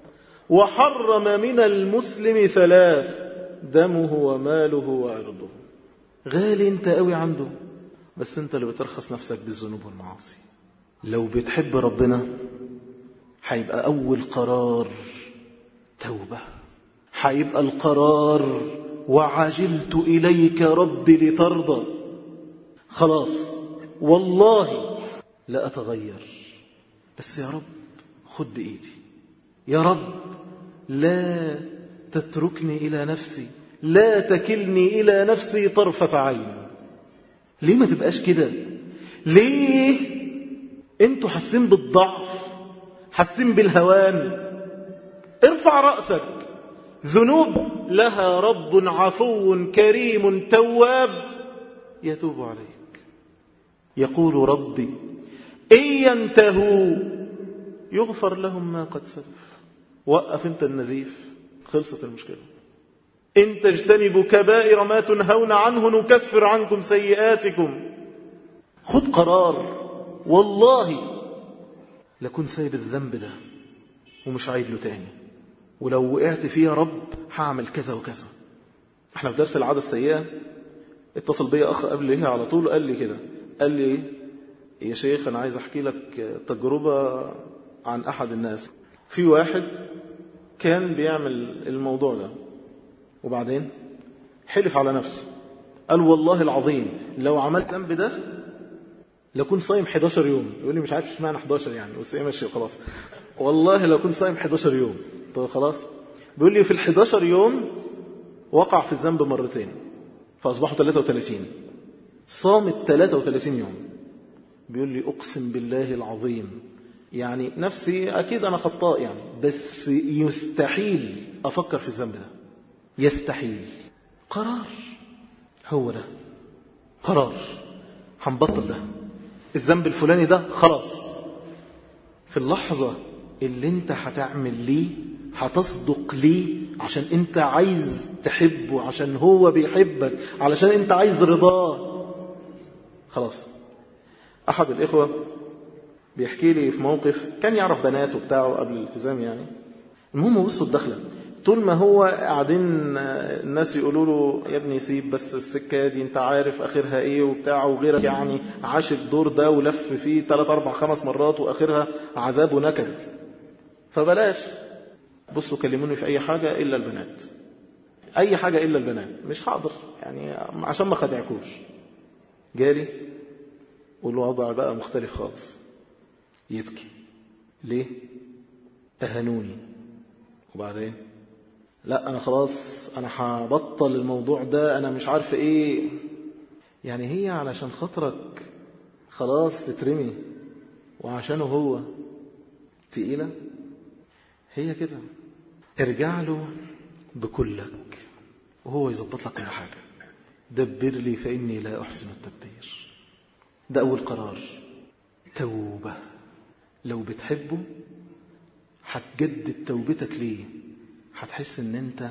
وحرم من المسلم ثلاث: دمه وماله وعرضه. غالي انت قوي عنده، بس انت اللي بترخص نفسك بالذنوب والمعاصي. لو بتحب ربنا هيبقى أول قرار توبة، هيبقى القرار وعجلت إليك ربي لترضى. خلاص والله لا أتغير، بس يا رب خد بإيدي، يا رب لا تتركني إلى نفسي، لا تكلني إلى نفسي طرفة عين. ليه ما تبقاش كده؟ ليه انتوا حاسين بالضعف، حاسين بالهوان؟ ارفع رأسك. ذنوب لها رب عفو كريم تواب يتوب عليك. يقول ربي: إن ينتهوا يغفر لهم ما قد سلف. وقف انت النزيف، خلصت المشكلة. إن تجتنبوا كبائر ما تنهون عنه نكفر عنكم سيئاتكم. خد قرار، والله لكن سايب الذنب ده ومش عايد له تاني، ولو وقعت فيه يا رب هعمل كذا وكذا. احنا في درس العادة السيئة اتصل بي أخ قبل ايه على طول، قال لي كده، قال لي: يا شيخ أنا عايز أحكي لك تجربة عن أحد الناس. في واحد كان بيعمل الموضوع ده وبعدين حلف على نفسه، قال: والله العظيم لو عملت ذنب ده لكن صايم 11 يوم. يقول لي مش عارف اشمعنى 11 يعني، بس ايه ماشي خلاص. والله لو كنت صايم 11 يوم. طب خلاص. بيقول لي في ال11 يوم وقع في الذنب مرتين فأصبحوا 33. صام 33 يوم. بيقول لي أقسم بالله العظيم يعني نفسي أكيد أنا خطاء يعني، بس يستحيل أفكر في الذنب ده، يستحيل. قرار، هو ده قرار، هنبطل ده الذنب الفلاني ده خلاص. في اللحظة اللي انت هتعمل ليه، هتصدق ليه عشان انت عايز تحبه، عشان هو بيحبك، علشان انت عايز رضاه، خلاص. احد الاخوة بيحكي لي في موقف، كان يعرف بناته بتاعه قبل الالتزام يعني. المهم بصوا الدخلة، طول ما هو قاعدين الناس يقولوا له يا ابني سيب بس السكة دي، انت عارف اخرها ايه وبتاع، وغيرك يعني عاش الدور ده ولف فيه 3 4 5 مرات واخرها عذاب ونكد، فبلاش. بصوا كلموني في اي حاجة الا البنات، اي حاجة الا البنات، مش حاضر يعني عشان ما خدعكوش. جالي والوضع بقى مختلف خالص، يبكي ليه؟ اهانوني. وبعدين لا انا خلاص انا هبطل الموضوع ده، انا مش عارف ايه. يعني هي علشان خاطرك خلاص تترمي وعشانه هو تقيلة؟ هي كده. ارجع له بكلك وهو يظبط لك كل حاجة. دبر لي فإني لا أحسن التدبير. ده أول قرار. توبة. لو بتحبه هتجدد توبتك ليه، هتحس ان انت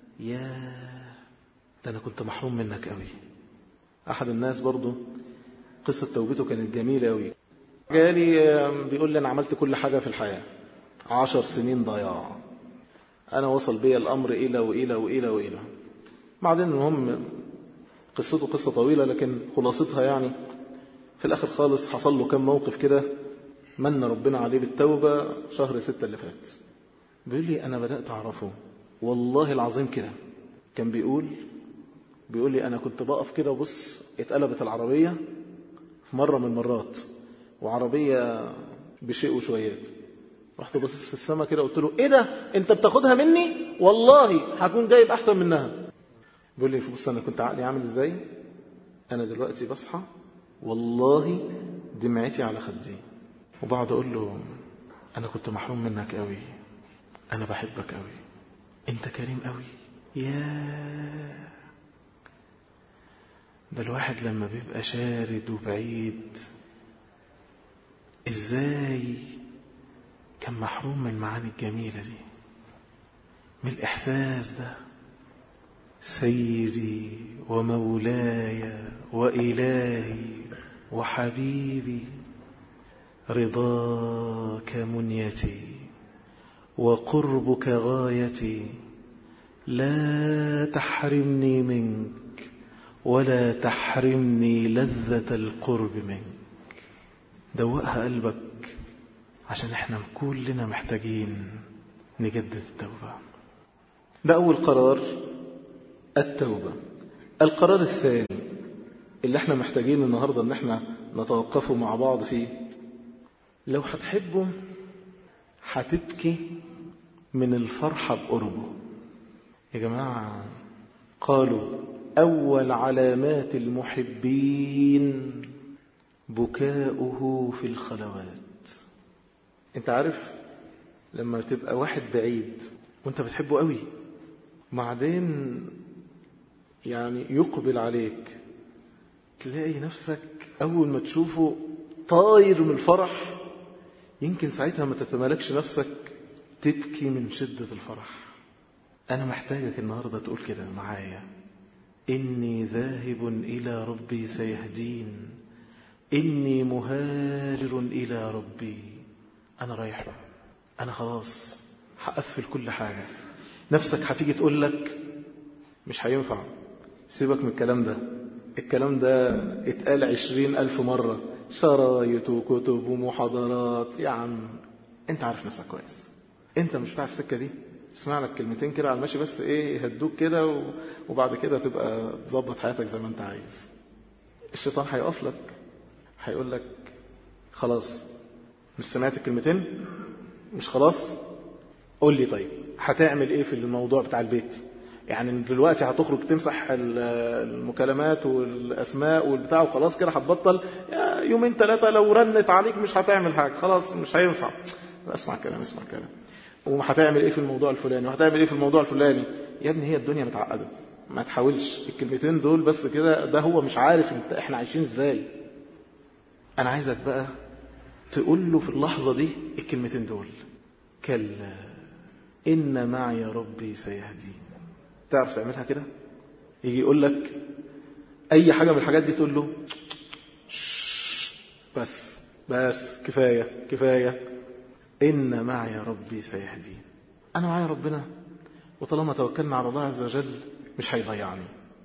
ده انا كنت محروم منك قوي. احد الناس برضو قصة توبته كانت جميلة قوي. جالي بيقول لي انا عملت كل حاجة في الحياة، 10 سنين ضياع، انا وصل بي الامر الى والى والى والى. بعدين المهم قصته قصة طويلة لكن خلاصتها يعني في الاخر خالص حصل له كم موقف كده من ربنا عليه بالتوبة شهر 6 اللي فات. بيقول لي انا بدأت اعرفه والله العظيم كده. كان بيقول لي أنا كنت بقف كده وبص اتقلبت العربية في مرة من المرات، وعربية بشيء وشويات، رحت بصص في السماء كده قلت له ايه ده انت بتاخدها مني؟ والله هكون جايب احسن منها. بيقول لي بص انا كنت عقلي عامل ازاي، انا دلوقتي بصحى والله دمعتي على خدي، وبعد اقول له انا كنت محروم منك قوي، انا بحبك قوي، انت كريم قوي. ده الواحد لما بيبقى شارد وبعيد ازاي كان محروم من المعاني الجميلة دي، من الإحساس ده. سيدي ومولاي وإلهي وحبيبي رضاك منيتي وقربك غايتي، لا تحرمني منك ولا تحرمني لذة القرب منك. دوقها قلبك عشان احنا كلنا محتاجين نجدد التوبة. ده أول قرار، التوبة. القرار الثاني اللي احنا محتاجين النهاردة ان احنا نتوقفه مع بعض فيه، لو هتحبه هتبكي من الفرحة بقربه. يا جماعة قالوا أول علامات المحبين بكاؤه في الخلوات. انت عارف لما تبقى واحد بعيد وانت بتحبه قوي، بعدين يعني يقبل عليك، تلاقي نفسك أول ما تشوفه طاير من الفرح، يمكن ساعتها ما تتمالكش نفسك تبكي من شدة الفرح. أنا محتاجك النهاردة تقول كده معايا: إني ذاهب إلى ربي سيهدين، إني مهاجر إلى ربي. أنا رايح له، أنا خلاص هقفل كل حاجة. نفسك هتيجي تقول لك مش هينفع، سيبك من الكلام ده، الكلام ده اتقال 20,000 مرة، شرايط وكتب ومحاضرات. يا عم انت عارف نفسك كويس، انت مش بتاع السكة دي. اسمع لك كلمتين كده على الماشي بس ايه يهدوك كده، وبعد كده تبقى تظبط حياتك زي ما انت عايز. الشيطان هيقف لك، هيقول لك خلاص مش سمعت الكلمتين، مش خلاص، قول لي طيب هتعمل ايه في الموضوع بتاع البيت؟ يعني دلوقتي هتخرج تمسح المكالمات والاسماء والبتاع وخلاص كده هتبطل؟ 2 3 لو رنت عليك مش هتعمل حاجة، خلاص مش هينفع. اسمع كلام. وهتعمل ايه في الموضوع الفلاني، وهتعمل ايه في الموضوع الفلاني؟ يا ابني هي الدنيا متعقدة، ما تحاولش الكلمتين دول بس كده، ده هو مش عارف احنا عايشين ازاي. انا عايزك بقى تقول له في اللحظة دي الكلمتين دول: كلا إن معي ربي سيهدين. تعرف تعملها كده؟ يجي يقول لك أي حاجة من الحاجات دي تقول له بس كفاية. إن معي ربي سيهدين. أنا معي ربنا وطالما توكلنا على الله عز وجل مش هيضيعني.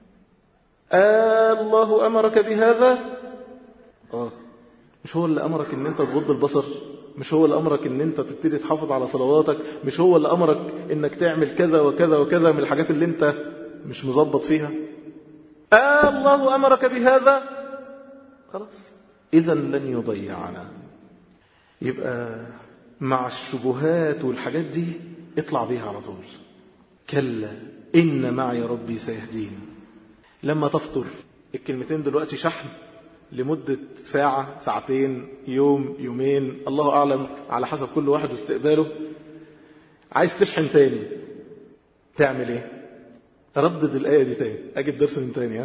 الله أمرك بهذا؟ مش هو اللي أمرك ان انت تغض البصر؟ مش هو اللي أمرك ان انت تبتدي تحافظ على صلواتك؟ مش هو اللي أمرك انك تعمل كذا وكذا وكذا من الحاجات اللي انت مش مظبط فيها؟ الله أمرك بهذا؟ خلاص، إذا لن يضيعنا. يبقى مع الشبهات والحاجات دي اطلع بيها على طول. كلا إن معي ربي سيهدين. لما تفطر الكلمتين دلوقتي شحن لمدة ساعة، ساعتين، يوم، يومين، الله أعلم على حسب كل واحد واستقباله. عايز تشحن تاني تعمل ايه؟ ردد الآية دي تاني، أجي الدرس من تاني.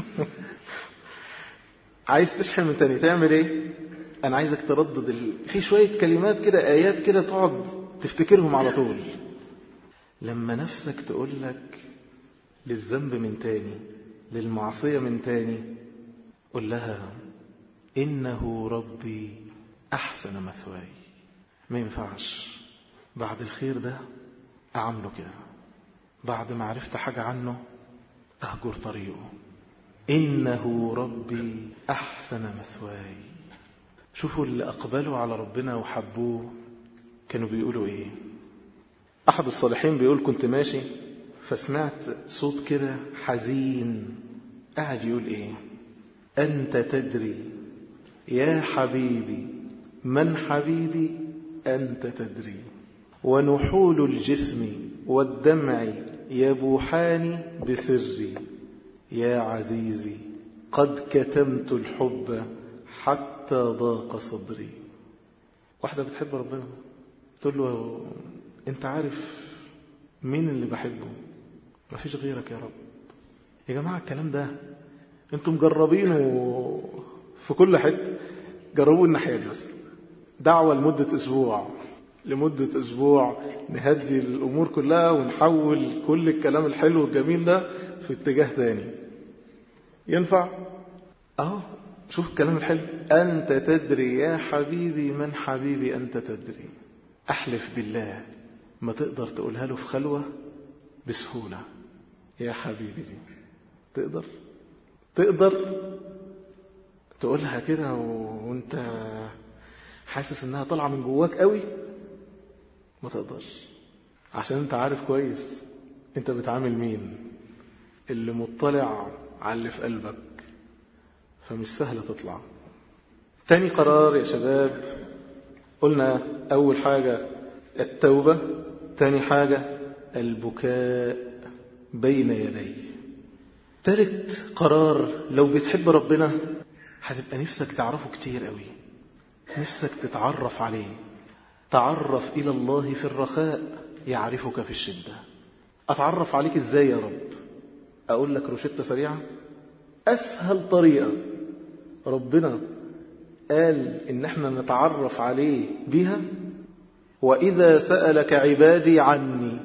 عايز تشحن من تاني تعمل ايه؟ أنا عايزك تردد في شوية كلمات كده، آيات كده تقعد تفتكرهم على طول. لما نفسك تقول لك للذنب من تاني، للمعصية من تاني، قل لها إنه ربي أحسن مثواي. ما ينفعش بعد الخير ده أعمله كده، بعد ما عرفت حاجة عنه أهجر طريقه. إنه ربي أحسن مثواي. شوفوا اللي أقبلوا على ربنا وحبوه كانوا بيقولوا إيه. أحد الصالحين بيقول كنت ماشي فسمعت صوت كده حزين قاعد يقول إيه: أنت تدري يا حبيبي من حبيبي، أنت تدري، ونحول الجسم والدمع يبوحان بسري، يا عزيزي قد كتمت الحب حتى ضاق صدري. واحدة بتحب ربنا تقول له انت عارف مين اللي بحبه؟ مفيش غيرك يا رب. يا جماعة الكلام ده انتم مجربينه في كل حتة، جربوا الناحية دي بس. دعوة لمدة أسبوع نهدي الأمور كلها ونحول كل الكلام الحلو والجميل ده في اتجاه تاني. ينفع؟ شوف الكلام الحلو. أنت تدري يا حبيبي من حبيبي، أنت تدري. أحلف بالله ما تقدر تقولها له في خلوة بسهولة يا حبيبي دي. تقدر تقولها كده وانت حاسس انها طالعة من جواك قوي؟ ما تقدرش، عشان انت عارف كويس انت بتعامل مين، اللي مطلع على اللي في قلبك، فمش سهلة تطلع. تاني قرار يا شباب، قلنا أول حاجة التوبة، تاني حاجة البكاء بين يديه. تالت قرار لو بتحب ربنا هتبقى نفسك تعرفه كتير قوي، نفسك تتعرف عليه. تعرف إلى الله في الرخاء يعرفك في الشدة. أتعرف عليك إزاي يا رب؟ أقول لك روشتة سريعة. أسهل طريقة ربنا قال إن احنا نتعرف عليه بها: وإذا سألك عبادي عني.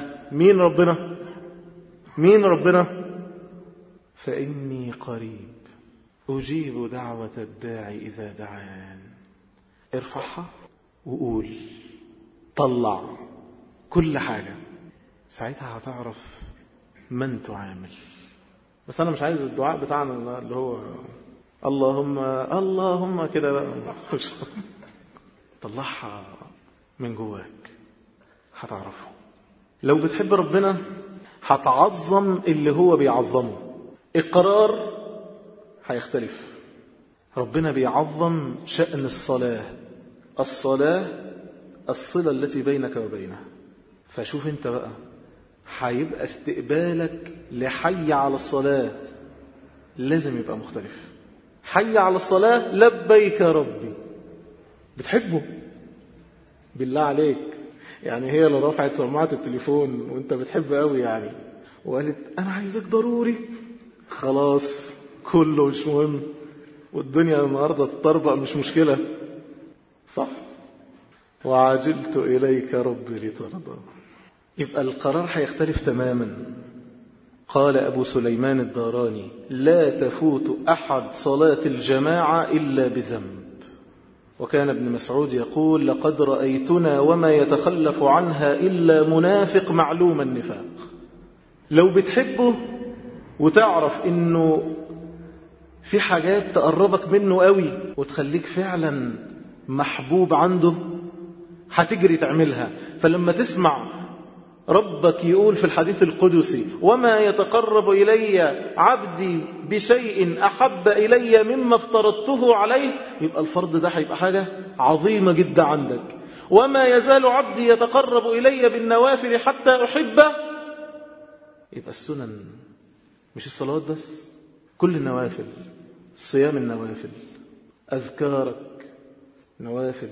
مين ربنا؟ فإني قريب أجيب دعوة الداعي إذا دعان. ارفعها وقول، طلع كل حاجة، ساعتها هتعرف من تعامل. بس أنا مش عايز الدعاء بتاعنا اللي هو اللهم كده بقى. طلعها من جواك هتعرفه. لو بتحب ربنا هتعظم اللي هو بيعظمه. القرار هيختلف. ربنا بيعظم شأن الصلاة الصلة التي بينك وبينه. فشوف انت بقى هيبقى استقبالك لحي على الصلاة لازم يبقى مختلف. حي على الصلاة لبيك ربي. بتحبه بالله عليك، يعني هي اللي رفعت سماعة التليفون وانت بتحب قوي يعني وقالت انا عايزك ضروري، خلاص كله مش مهم، والدنيا النهاردة تطربق مش مشكلة، صح؟ وعجلت إليك ربي لترضى. يبقى القرار هيختلف تماما. قال أبو سليمان الداراني: لا تفوت أحد صلاة الجماعة إلا بذنب. وكان ابن مسعود يقول: لقد رأيتنا وما يتخلف عنها إلا منافق معلوم النفاق. لو بتحبه وتعرف انه في حاجات تقربك منه قوي وتخليك فعلا محبوب عنده، هتجري تعملها. فلما تسمع ربك يقول في الحديث القدسي وما يتقرب إلي عبدي بشيء أحب إلي مما افترضته عليه، يبقى الفرض ده هيبقى حاجة عظيمة جدا عندك. وما يزال عبدي يتقرب إلي بالنوافل حتى أحبه، يبقى السنن مش الصلوات بس، كل النوافل، صيام النوافل، أذكارك نوافل،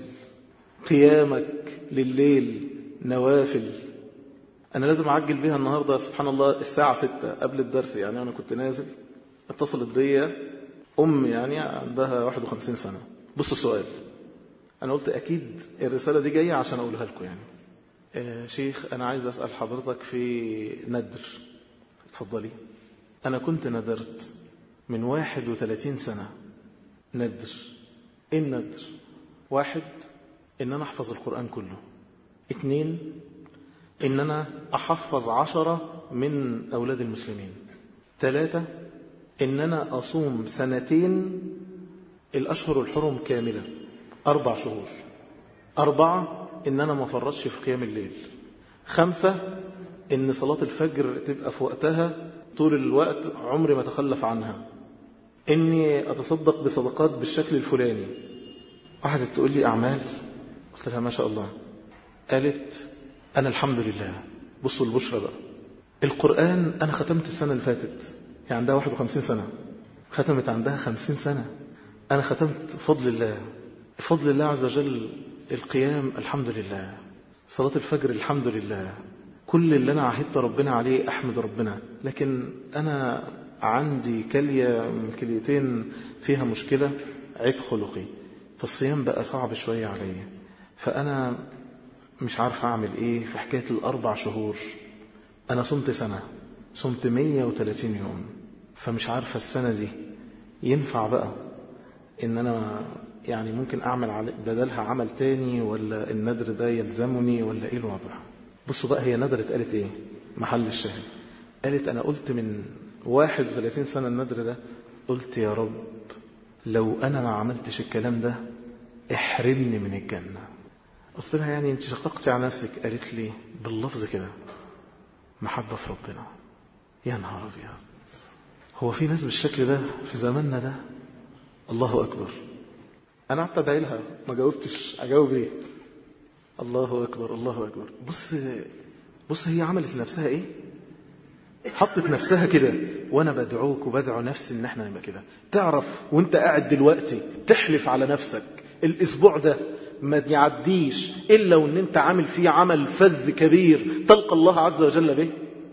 قيامك لليل نوافل. أنا لازم أعجل بيها النهاردة سبحان الله الساعة 6 قبل الدرس. يعني أنا كنت نازل اتصلت بي يعني عندها 51 سنة. بصوا السؤال، أنا قلت أكيد الرسالة دي جاية عشان أقولها لكم. يعني شيخ أنا عايز أسأل حضرتك في ندر. اتفضلي. أنا كنت ندرت من 31 سنة ندر. إيه الندر؟ 1 إن أنا أحفظ القرآن كله. 2 إن أنا أحفظ 10 من أولاد المسلمين. 3 إن أنا أصوم 2 الأشهر الحرم كاملة 4 شهور. 4 إن أنا ما فرطش في قيام الليل. 5 إن صلاة الفجر تبقى في وقتها طول الوقت، عمري ما تخلف عنها. إني أتصدق بصدقات بالشكل الفلاني. واحدة تقول لي أعمال، قلت لها ما شاء الله. قالت أنا الحمد لله. بصوا البشرى بقى، القرآن أنا ختمت السنة اللي فاتت، يعني عندها 51 سنة، ختمت عندها 50 سنة. أنا ختمت بفضل الله، بفضل الله عز وجل. القيام الحمد لله، صلاة الفجر الحمد لله، كل اللي أنا عهدت ربنا عليه أحمد ربنا. لكن أنا عندي كلية من كليتين فيها مشكلة، عيب خلقي، فالصيام بقى صعب شوية علي. فأنا مش عارف أعمل إيه في حكاية 4 شهور. أنا صمت سنة، صمت 130 يوم، فمش عارفة السنة دي ينفع بقى إن أنا يعني ممكن أعمل بدلها عمل تاني، ولا الندر ده يلزمني، ولا إيه الوضع؟ بصوا بقى، هي ندرت قالت إيه محل الشاهد؟ قالت أنا قلت من 31 سنة الندر ده، قلت يا رب لو أنا ما عملتش الكلام ده احرمني من الجنة. قلت لها يعني انت شققتي على نفسك؟ قالت لي باللفظ كده محبة في ربنا. يا نهار أبيض، هو في ناس بالشكل ده في زماننا ده؟ الله أكبر. أنا قعدت أدعي لها ما جاوبتش، أجاوب إيه؟ الله أكبر الله أكبر. بص هي عملت لنفسها إيه؟ حطت نفسها كده. وأنا بدعوك وبدعو نفسي إن احنا نبقى كده. تعرف وانت قاعد دلوقتي تحلف على نفسك الأسبوع ده ما يعديش إلا وإن أنت عامل فيه عمل فذ كبير تلقى الله عز وجل به.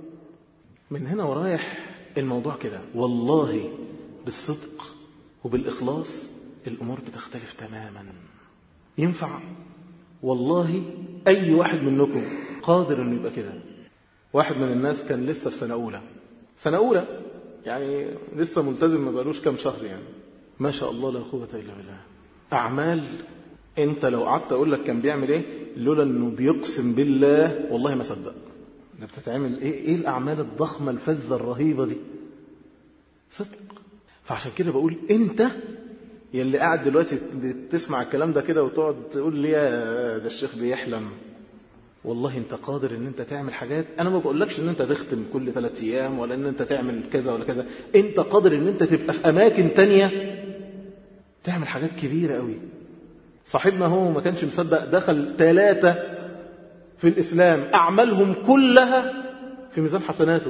من هنا ورايح الموضوع كده، والله بالصدق وبالإخلاص الأمور بتختلف تماما. ينفع والله أي واحد منكم قادر أنه يبقى كده. واحد من الناس كان لسه في سنة أولى يعني لسه ملتزم ما بقالوش كام شهر، يعني ما شاء الله لا قوة إلا بالله. أعمال انت لو قعدت اقول لك كان بيعمل ايه، لولا انه بيقسم بالله والله ما صدق. ده بتتعمل ايه الاعمال الضخمه الفذه الرهيبه دي؟ صدق. فعشان كده بقول انت يلي قاعد دلوقتي بتسمع الكلام ده كده وتقعد تقول لي ده الشيخ بيحلم، والله انت قادر ان انت تعمل حاجات. انا ما بقولكش ان انت تختم كل 3 ايام ولا ان انت تعمل كذا ولا كذا. انت قادر ان انت تبقى في اماكن تانية تعمل حاجات كبيره قوي. صاحبنا هو ما كانش مصدق، دخل 3 في الإسلام أعمالهم كلها في ميزان حسناته،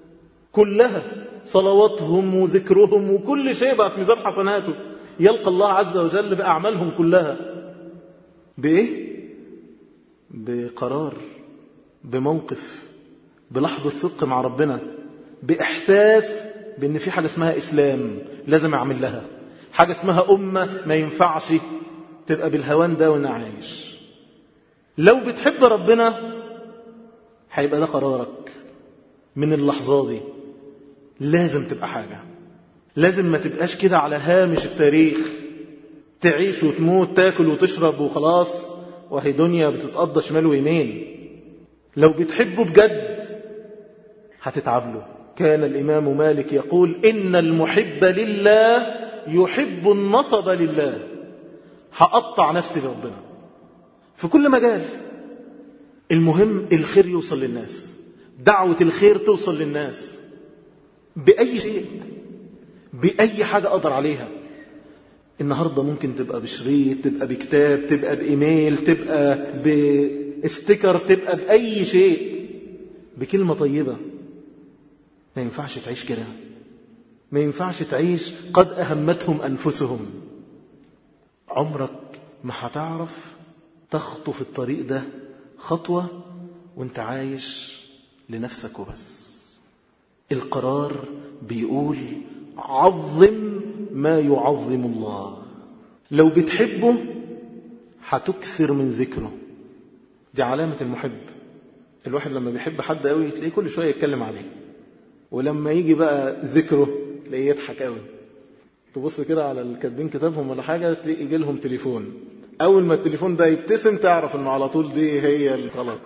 كلها صلواتهم وذكرهم وكل شيء بقى في ميزان حسناته. يلقى الله عز وجل بأعمالهم كلها بإيه؟ بقرار، بموقف، بلحظة صدق مع ربنا، بإحساس بأن في حاجة اسمها إسلام لازم أعمل لها، حاجة اسمها أمة ما ينفعش تبقى بالهوان ده وانا عايش. لو بتحب ربنا هيبقى ده قرارك من اللحظة دي. لازم تبقى حاجة، لازم ما تبقاش كده على هامش التاريخ، تعيش وتموت تاكل وتشرب وخلاص وهي دنيا بتتقضى شمال ويمين. لو بتحبه بجد هتتعب له. كان الإمام مالك يقول إن المحب لله يحب النصب لله. هقطع نفسي لربنا في كل مجال. المهم الخير يوصل للناس، دعوة الخير توصل للناس بأي شيء، بأي حاجة أقدر عليها. النهاردة ممكن تبقى بشريط، تبقى بكتاب، تبقى بإيميل، تبقى باستيكر، تبقى بأي شيء، بكلمة طيبة. ما ينفعش تعيش كده، ما ينفعش تعيش قد أهمتهم أنفسهم. عمرك ما هتعرف تخطو في الطريق ده خطوة وانت عايش لنفسك وبس. القرار بيقول عظم ما يعظم الله. لو بتحبه هتكثر من ذكره. دي علامة المحب. الواحد لما بيحب حد قوي تلاقيه كل شوية يتكلم عليه، ولما يجي بقى ذكره تلاقيه يضحك قوي. تبص كده على الكاتبين كتابهم ولا حاجة تلاقي يجي لهم تليفون، أول ما التليفون ده يبتسم تعرف إنه على طول دي هي الغلط.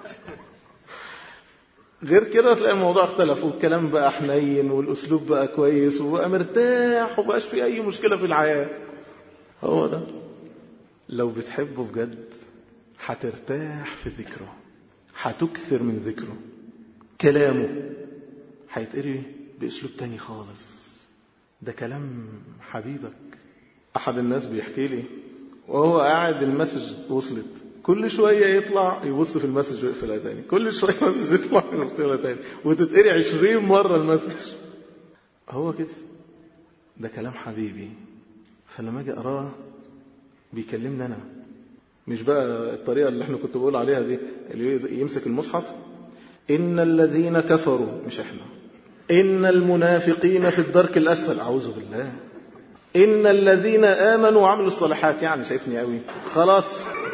غير كده تلاقي الموضوع اختلف، والكلام بقى حنين، والأسلوب بقى كويس، وبقى مرتاح، وبقاش في أي مشكلة في الحياة. هو ده. لو بتحبه بجد هترتاح في ذكره، هتكثر من ذكره. كلامه هيتقري بأسلوب تاني خالص. ده كلام حبيبك. أحد الناس بيحكي لي وهو قاعد المسج وصلت، كل شوية يطلع يبص في المسج ويقفلها تاني، كل شوية مسج يطلع يقفلها تاني، وتتقري 20 مرة المسج. هو كده. ده كلام حبيبي. فلما اجي أقراه بيكلمني أنا، مش بقى الطريقة اللي احنا كنت بقول عليها دي، اللي يمسك المصحف إن الذين كفروا، مش احنا، إن المنافقين في الدرك الأسفل، أعوذ بالله، إن الذين آمنوا وعملوا الصالحات، يعني شايفني قوي خلاص.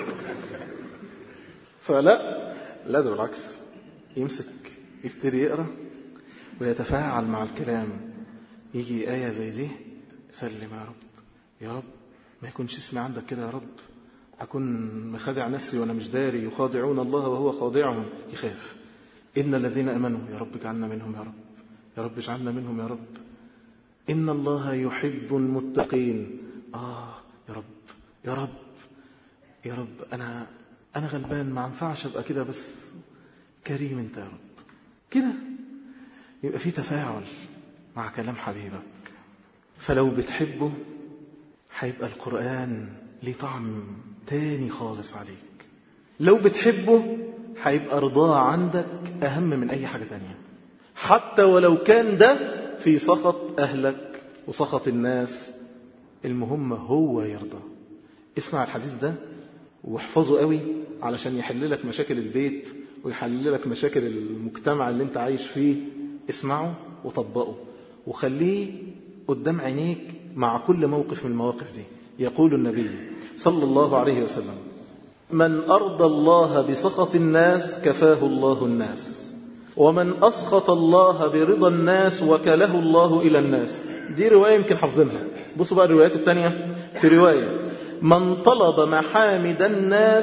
فلا لا، ده بالعكس، يمسك يبتدي يقرأ ويتفاعل مع الكلام. يجي آية زي دي، سلم يا رب، يا رب ما يكونش اسمي عندك كده يا رب، أكون مخادع نفسي وأنا مش داري، يخادعون الله وهو خادعهم. يخاف. إن الذين آمنوا، يا رب اجعلنا منهم يا رب، يا رب اجعلنا منهم يا رب. إن الله يحب المتقين. يا رب يا رب يا رب، أنا غلبان، ما ينفعش أبقى كده، بس كريم أنت يا رب. كده يبقى في تفاعل مع كلام حبيبك. فلو بتحبه هيبقى القرآن ليه طعم تاني خالص عليك. لو بتحبه هيبقى رضاه عندك أهم من أي حاجة تانية، حتى ولو كان ده في سخط أهلك وسخط الناس. المهم هو يرضى. اسمع الحديث ده واحفظه قوي علشان يحل لك مشاكل البيت ويحل لك مشاكل المجتمع اللي انت عايش فيه. اسمعه وطبقه وخليه قدام عينيك مع كل موقف من المواقف دي. يقول النبي صلى الله عليه وسلم: من أرضى الله بسخط الناس كفاه الله الناس، ومن أسخط الله برضا الناس وكله الله إلى الناس. دي رواية يمكن حافظينها. بصوا بقى الروايات التانية. في رواية: من طلب محامد الناس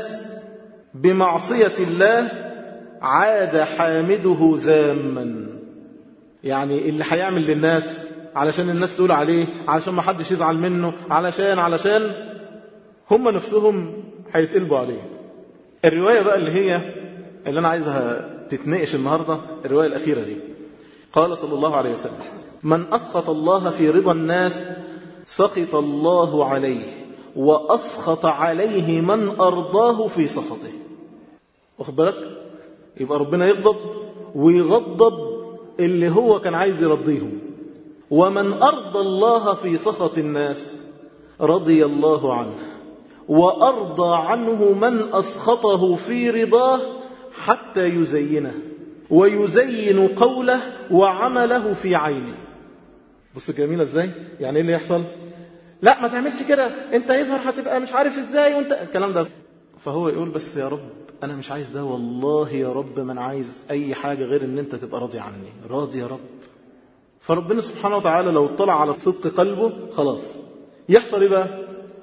بمعصية الله عاد حامده ذاما. يعني اللي هيعمل للناس علشان الناس تقول عليه، علشان ما حدش يزعل منه، علشان هم نفسهم هيتقلبوا عليه. الرواية بقى اللي أنا عايزها تتناقش النهاردة، الرواية الأخيرة دي. قال صلى الله عليه وسلم: من أسخط الله في رضا الناس سخط الله عليه، وأسخط عليه من أرضاه في سخطه. واخد بالك؟ يبقى ربنا يغضب ويغضب اللي هو كان عايز يرضيهم. ومن أرضى الله في سخط الناس رضي الله عنه، وأرضى عنه من أسخطه في رضاه حتى يزينه ويزين قوله وعمله في عينه. بص جميلة ازاي؟ يعني ايه اللي يحصل؟ لا ما تعملش كده، انت يظهر هتبقى مش عارف ازاي، وانت الكلام ده. فهو يقول بس يا رب انا مش عايز ده، والله يا رب ما انا عايز اي حاجة غير ان انت تبقى راضي عني، راضي يا رب. فربنا سبحانه وتعالى لو اطلع على صدق قلبه خلاص يحصل ايه بقى؟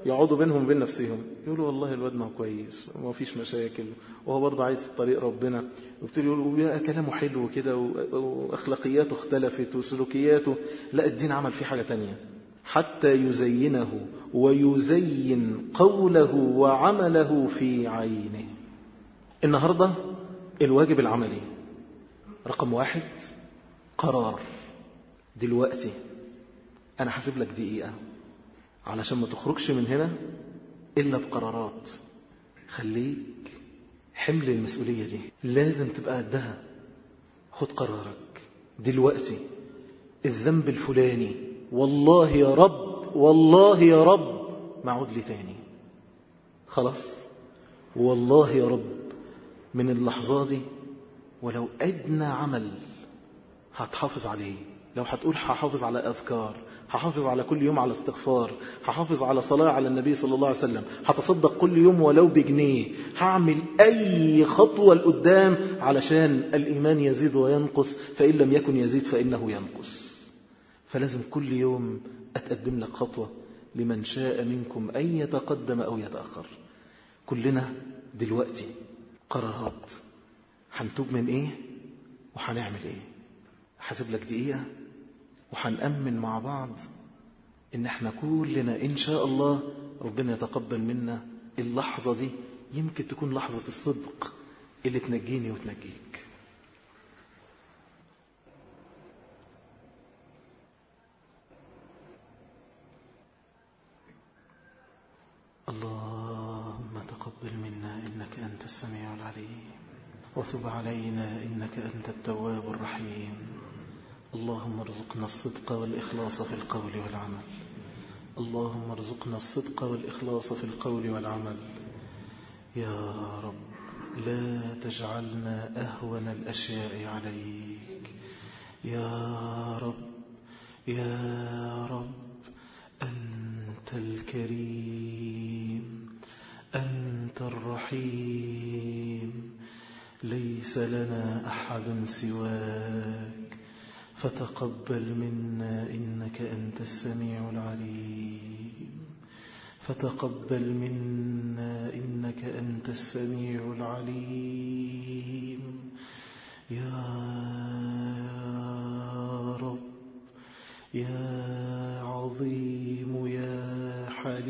يقعدوا بينهم وبين نفسهم يقولوا والله الواد ما هو كويس وما فيش مشاكل وهو برضه عايز طريق ربنا، وابتدوا يقولوا كلامه حلو كده وأخلاقياته اختلفت وسلوكياته، لا الدين عمل فيه حاجة تانية حتى يزينه ويزين قوله وعمله في عينه. النهاردة الواجب العملي رقم 1 قرار. دلوقتي أنا حاسب لك دقيقة علشان ما تخرجش من هنا إلا بقرارات. خليك حمل المسؤولية دي لازم تبقى قدها. خد قرارك دلوقتي. الذنب الفلاني والله يا رب والله يا رب ما عود لي تاني، خلاص والله يا رب من اللحظة دي ولو أدنى عمل هتحافظ عليه. لو هتقول هحافظ على أذكار، هحافظ على كل يوم على استغفار، هحافظ على صلاة على النبي صلى الله عليه وسلم، هتصدق كل يوم ولو بجنيه، هعمل أي خطوة لقدام علشان الإيمان يزيد وينقص، فإن لم يكن يزيد فإنه ينقص. فلازم كل يوم أتقدم لك خطوة لمن شاء منكم أن يتقدم أو يتأخر. كلنا دلوقتي قرارات هنتوب من إيه وهنعمل إيه. حاسب لك دقيقة وهنأمن مع بعض إن احنا كلنا إن شاء الله ربنا يتقبل منا اللحظة دي. يمكن تكون لحظة الصدق اللي تنجيني وتنجيك. اللهم تقبل منا إنك أنت السميع العليم وتب علينا إنك أنت التواب الرحيم. اللهم ارزقنا الصدق والإخلاص في القول والعمل. اللهم ارزقنا الصدق والإخلاص في القول والعمل. يا رب لا تجعلنا أهون الأشياء عليك. يا رب يا رب أنت الكريم أنت الرحيم ليس لنا أحد سواك، فتقبل منا إنك أنت السميع العليم. فتقبل منا إنك أنت السميع العليم. يا رب يا عظيم يا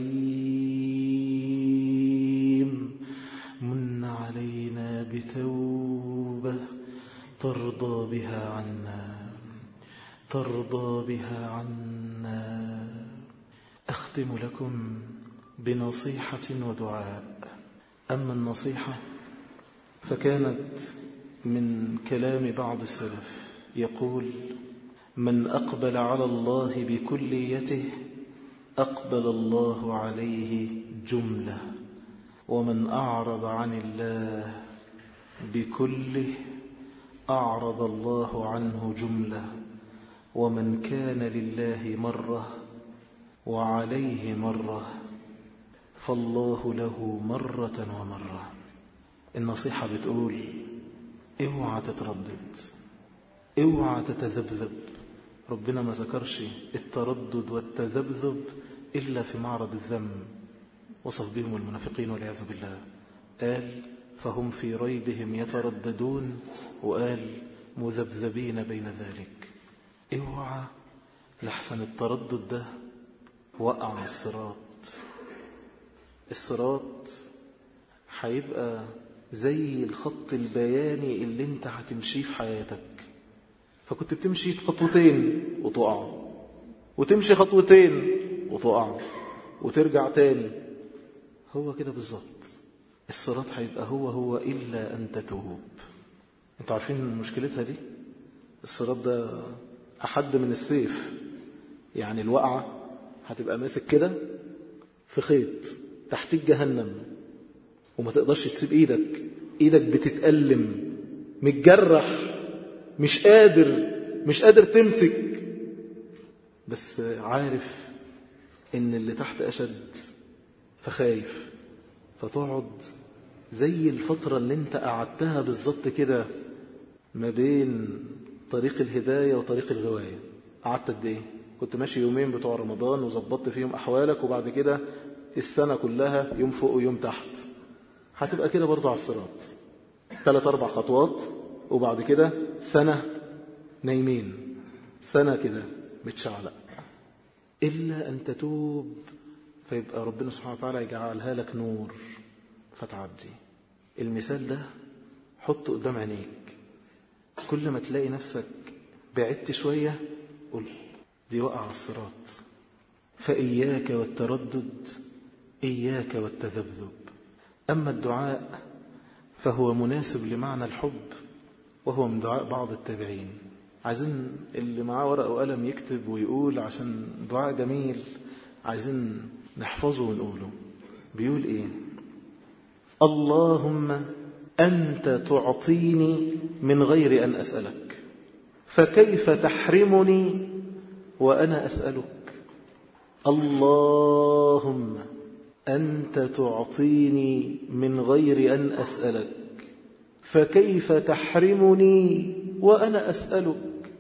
حليم من علينا بتوبة ترضى بها عنا ترضى بها عنا. أختم لكم بنصيحة ودعاء. أما النصيحة فكانت من كلام بعض السلف يقول: من أقبل على الله بكليته أقبل الله عليه جملة، ومن أعرض عن الله بكله أعرض الله عنه جملة، ومن كان لله مرة وعليه مرة فالله له مرة ومرة. النصيحة بتقول: اوعى تتردد، اوعى تتذبذب. ربنا ما ذكرش التردد والتذبذب إلا في معرض الذنب، وصف بهم المنافقين والعياذ بالله. قال: فهم في ريبهم يترددون، وقال: مذبذبين بين ذلك. اوعى لحسن التردد ده وقع من الصراط. الصراط هيبقى زي الخط البياني اللي انت هتمشيه في حياتك. فكنت بتمشي خطوتين وتقع، وتمشي خطوتين وتقع، وترجع تاني. هو كده بالظبط. الصراط هيبقى هو إلا أن تتوب. انتوا عارفين مشكلتها دي؟ الصراط ده أحد من السيف. يعني الوقعة هتبقى ماسك كده في خيط تحتك جهنم، وما تقدرش تسيب ايدك بتتألم، متجرح، مش قادر تمسك، بس عارف ان اللي تحت اشد، فخايف. فتقعد زي الفترة اللي انت قعدتها بالظبط كده ما بين طريق الهداية وطريق الغواية. قعدت قد ايه؟ كنت ماشي يومين بتوع رمضان وظبطت فيهم احوالك، وبعد كده السنة كلها يوم فوق ويوم تحت. هتبقى كده برضو على الصراط، 3-4 خطوات وبعد كده سنة نايمين، سنة كده متشعلق، إلا أن تتوب فيبقى ربنا سبحانه وتعالى يجعلها لك نور فتعدي. المثال ده حطه قدام عينيك، كل ما تلاقي نفسك بعدت شوية قل دي وقع على الصراط. فإياك والتردد، إياك والتذبذب. أما الدعاء فهو مناسب لمعنى الحب، وهو من دعاء بعض التابعين. عايزين اللي معاه ورقة وقلم يكتب ويقول، عشان دعاء جميل عايزين نحفظه ونقوله. بيقول إيه؟ اللهم أنت تعطيني من غير أن أسألك، فكيف تحرمني وأنا أسألك؟ اللهم أنت تعطيني من غير أن أسألك، فكيف تحرمني وأنا أسألك؟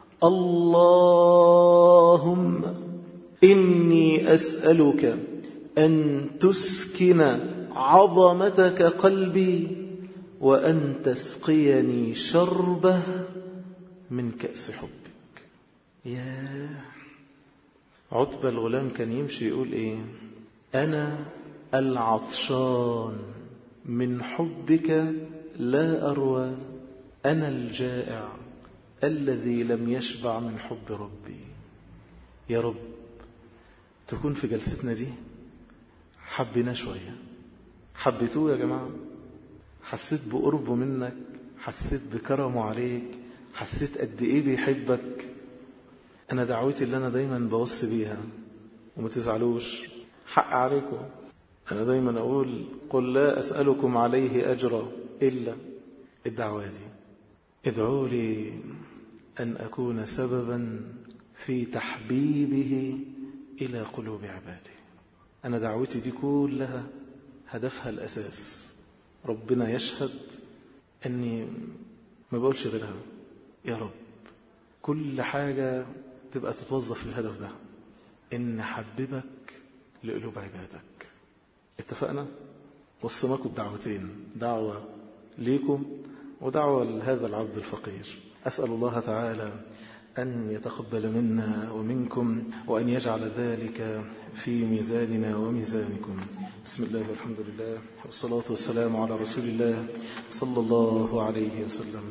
اللهم إني أسألك أن تسكن عظمتك قلبي، وأن تسقيني شربة من كأس حبك. يا عتبة الغلام كان يمشي يقول إيه؟ أنا العطشان من حبك لا أروى، أنا الجائع الذي لم يشبع من حب ربي. يا رب تكون في جلستنا دي حبنا شوية. حبيتوه يا جماعة؟ حسيت بقربه منك؟ حسيت بكرمه عليك؟ حسيت قد إيه بيحبك؟ أنا دعوتي اللي أنا دايما بوصي بيها، وما تزعلوش حق عليكم، أنا دايما أقول قل لا أسألكم عليه أجرا إلا الدعوة دي. ادعوا لي أن أكون سببا في تحبيبه إلى قلوب عباده. أنا دعوتي دي كلها هدفها الأساس ربنا يشهد أني ما بقولش غيرها. يا رب كل حاجة تبقى تتوظف في الهدف ده، إن حببك لقلوب عبادك. اتفقنا؟ وصناكم بدعوتين، دعوة ليكم ودعوة لهذا العبد الفقير. أسأل الله تعالى أن يتقبل منا ومنكم، وأن يجعل ذلك في ميزاننا وميزانكم. بسم الله والحمد لله والصلاة والسلام على رسول الله صلى الله عليه وسلم.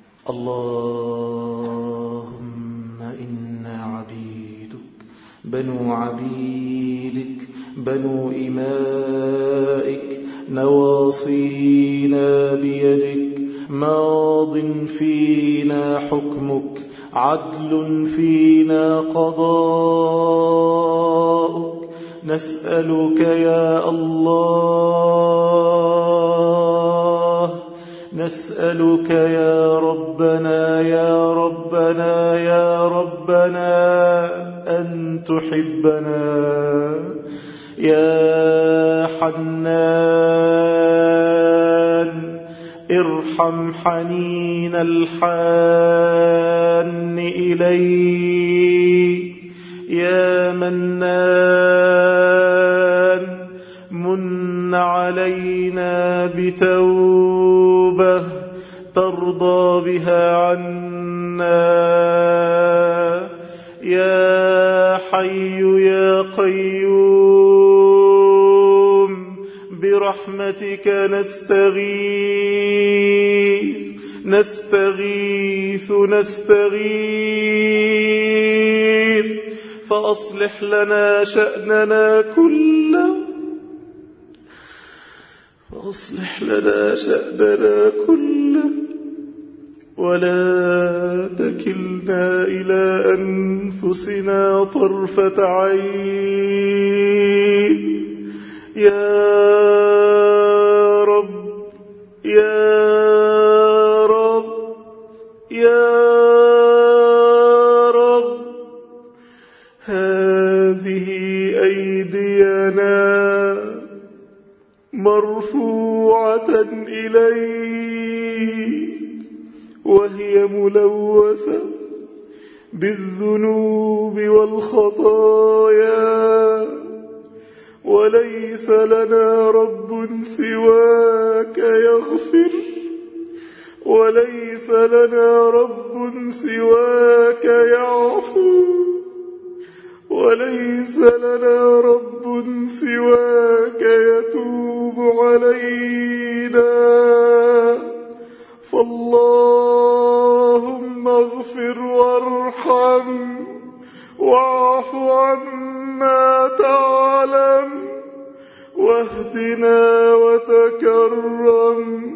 اللهم إنا عبيدك بنو عبيدك بنو إمائك، نواصينا بيدك، ماض فينا حكمك، عدل فينا قضاؤك. نسألك يا الله، نسألك يا ربنا يا ربنا يا ربنا أن تحبنا يا حنان. ارحم حنين الحان إليك يا منان. من علينا بتوبة ترضى بها عنا يا حي يا قيوم. برحمتك نستغيث نستغيث نستغيث، فأصلح لنا شأننا كله، فأصلح لنا شأننا كله، ولا تكلنا إلى أنفسنا طرفة عين. يا رب يا رب يا رب، هذه أيدينا مرفوعة إليك، وهي ملوثة بالذنوب والخطايا، وليس لنا رب سواك يغفر، وليس لنا رب سواك يعفو، وليس لنا رب سواك يتوب علينا. فاللهم اغفر وارحم واعف عما تعلم، واهدنا وتكرم.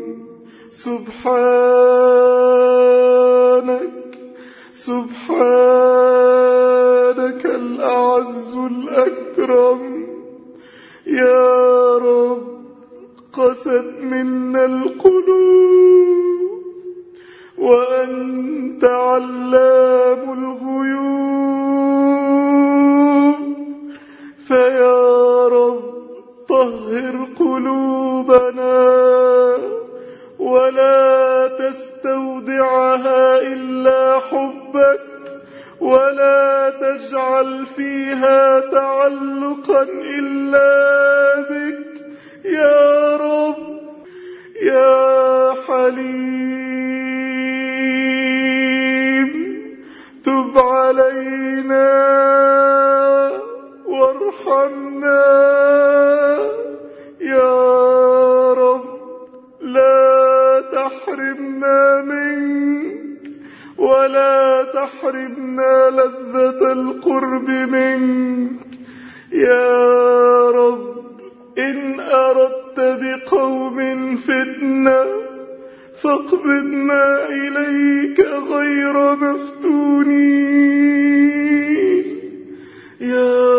سبحانك الأعز الأكرم. يا رب قست منا القلوب وأنت علام الغيوب، فيا رب طهر قلوبنا ولا تستودعها إلا حبك، ولا تجعل فيها تعلقا إلا بك يا رب. يا حليم تب علينا وارحمنا يا رب. لا تحرمنا منك ولا تحرمنا لذة القرب منك يا رب. إن أردت بقوم فتنة فاقبضنا إليك غير مفتونين يا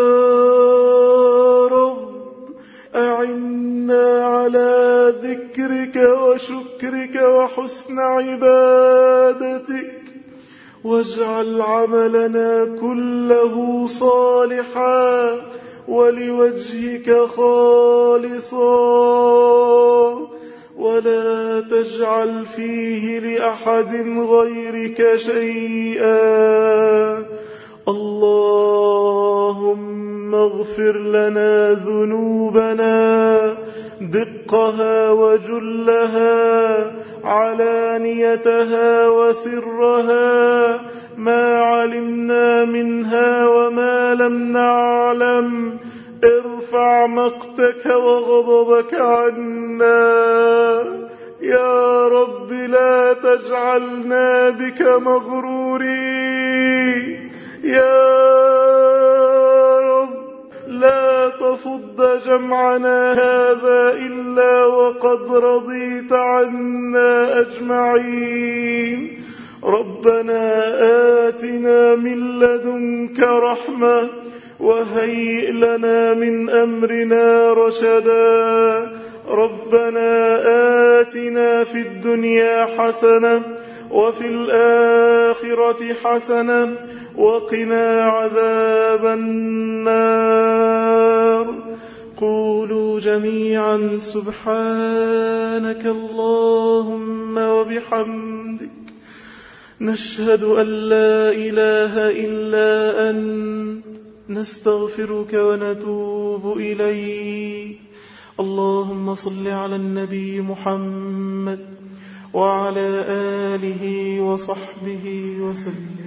رب. أعنا على ذكرك وشكرك وحسن عبادتك، واجعل عملنا كله صالحا ولوجهك خالصا، ولا تجعل فيه لأحد غيرك شيئا. اللهم اغفر لنا ذنوبنا دقها وجلها، علانيتها وسرها، ما علمنا منها وما لم نعلم. ارفع مقتك وغضبك عنا يا رب. لا تجعلنا بك مغرورين يا رب. لا تفض جمعنا هذا إلا وقد رضيت عنا أجمعين. ربنا آتنا من لدنك رحمة وهيئ لنا من أمرنا رشدا. ربنا آتنا في الدنيا حسنة وفي الآخرة حسنة وقنا عذاب النار. قولوا جميعا سبحانك اللهم وبحمدك، نشهد أن لا إله إلا أنت، نستغفرك ونتوب إليك. اللهم صل على النبي محمد وعلى آله وصحبه وسلم.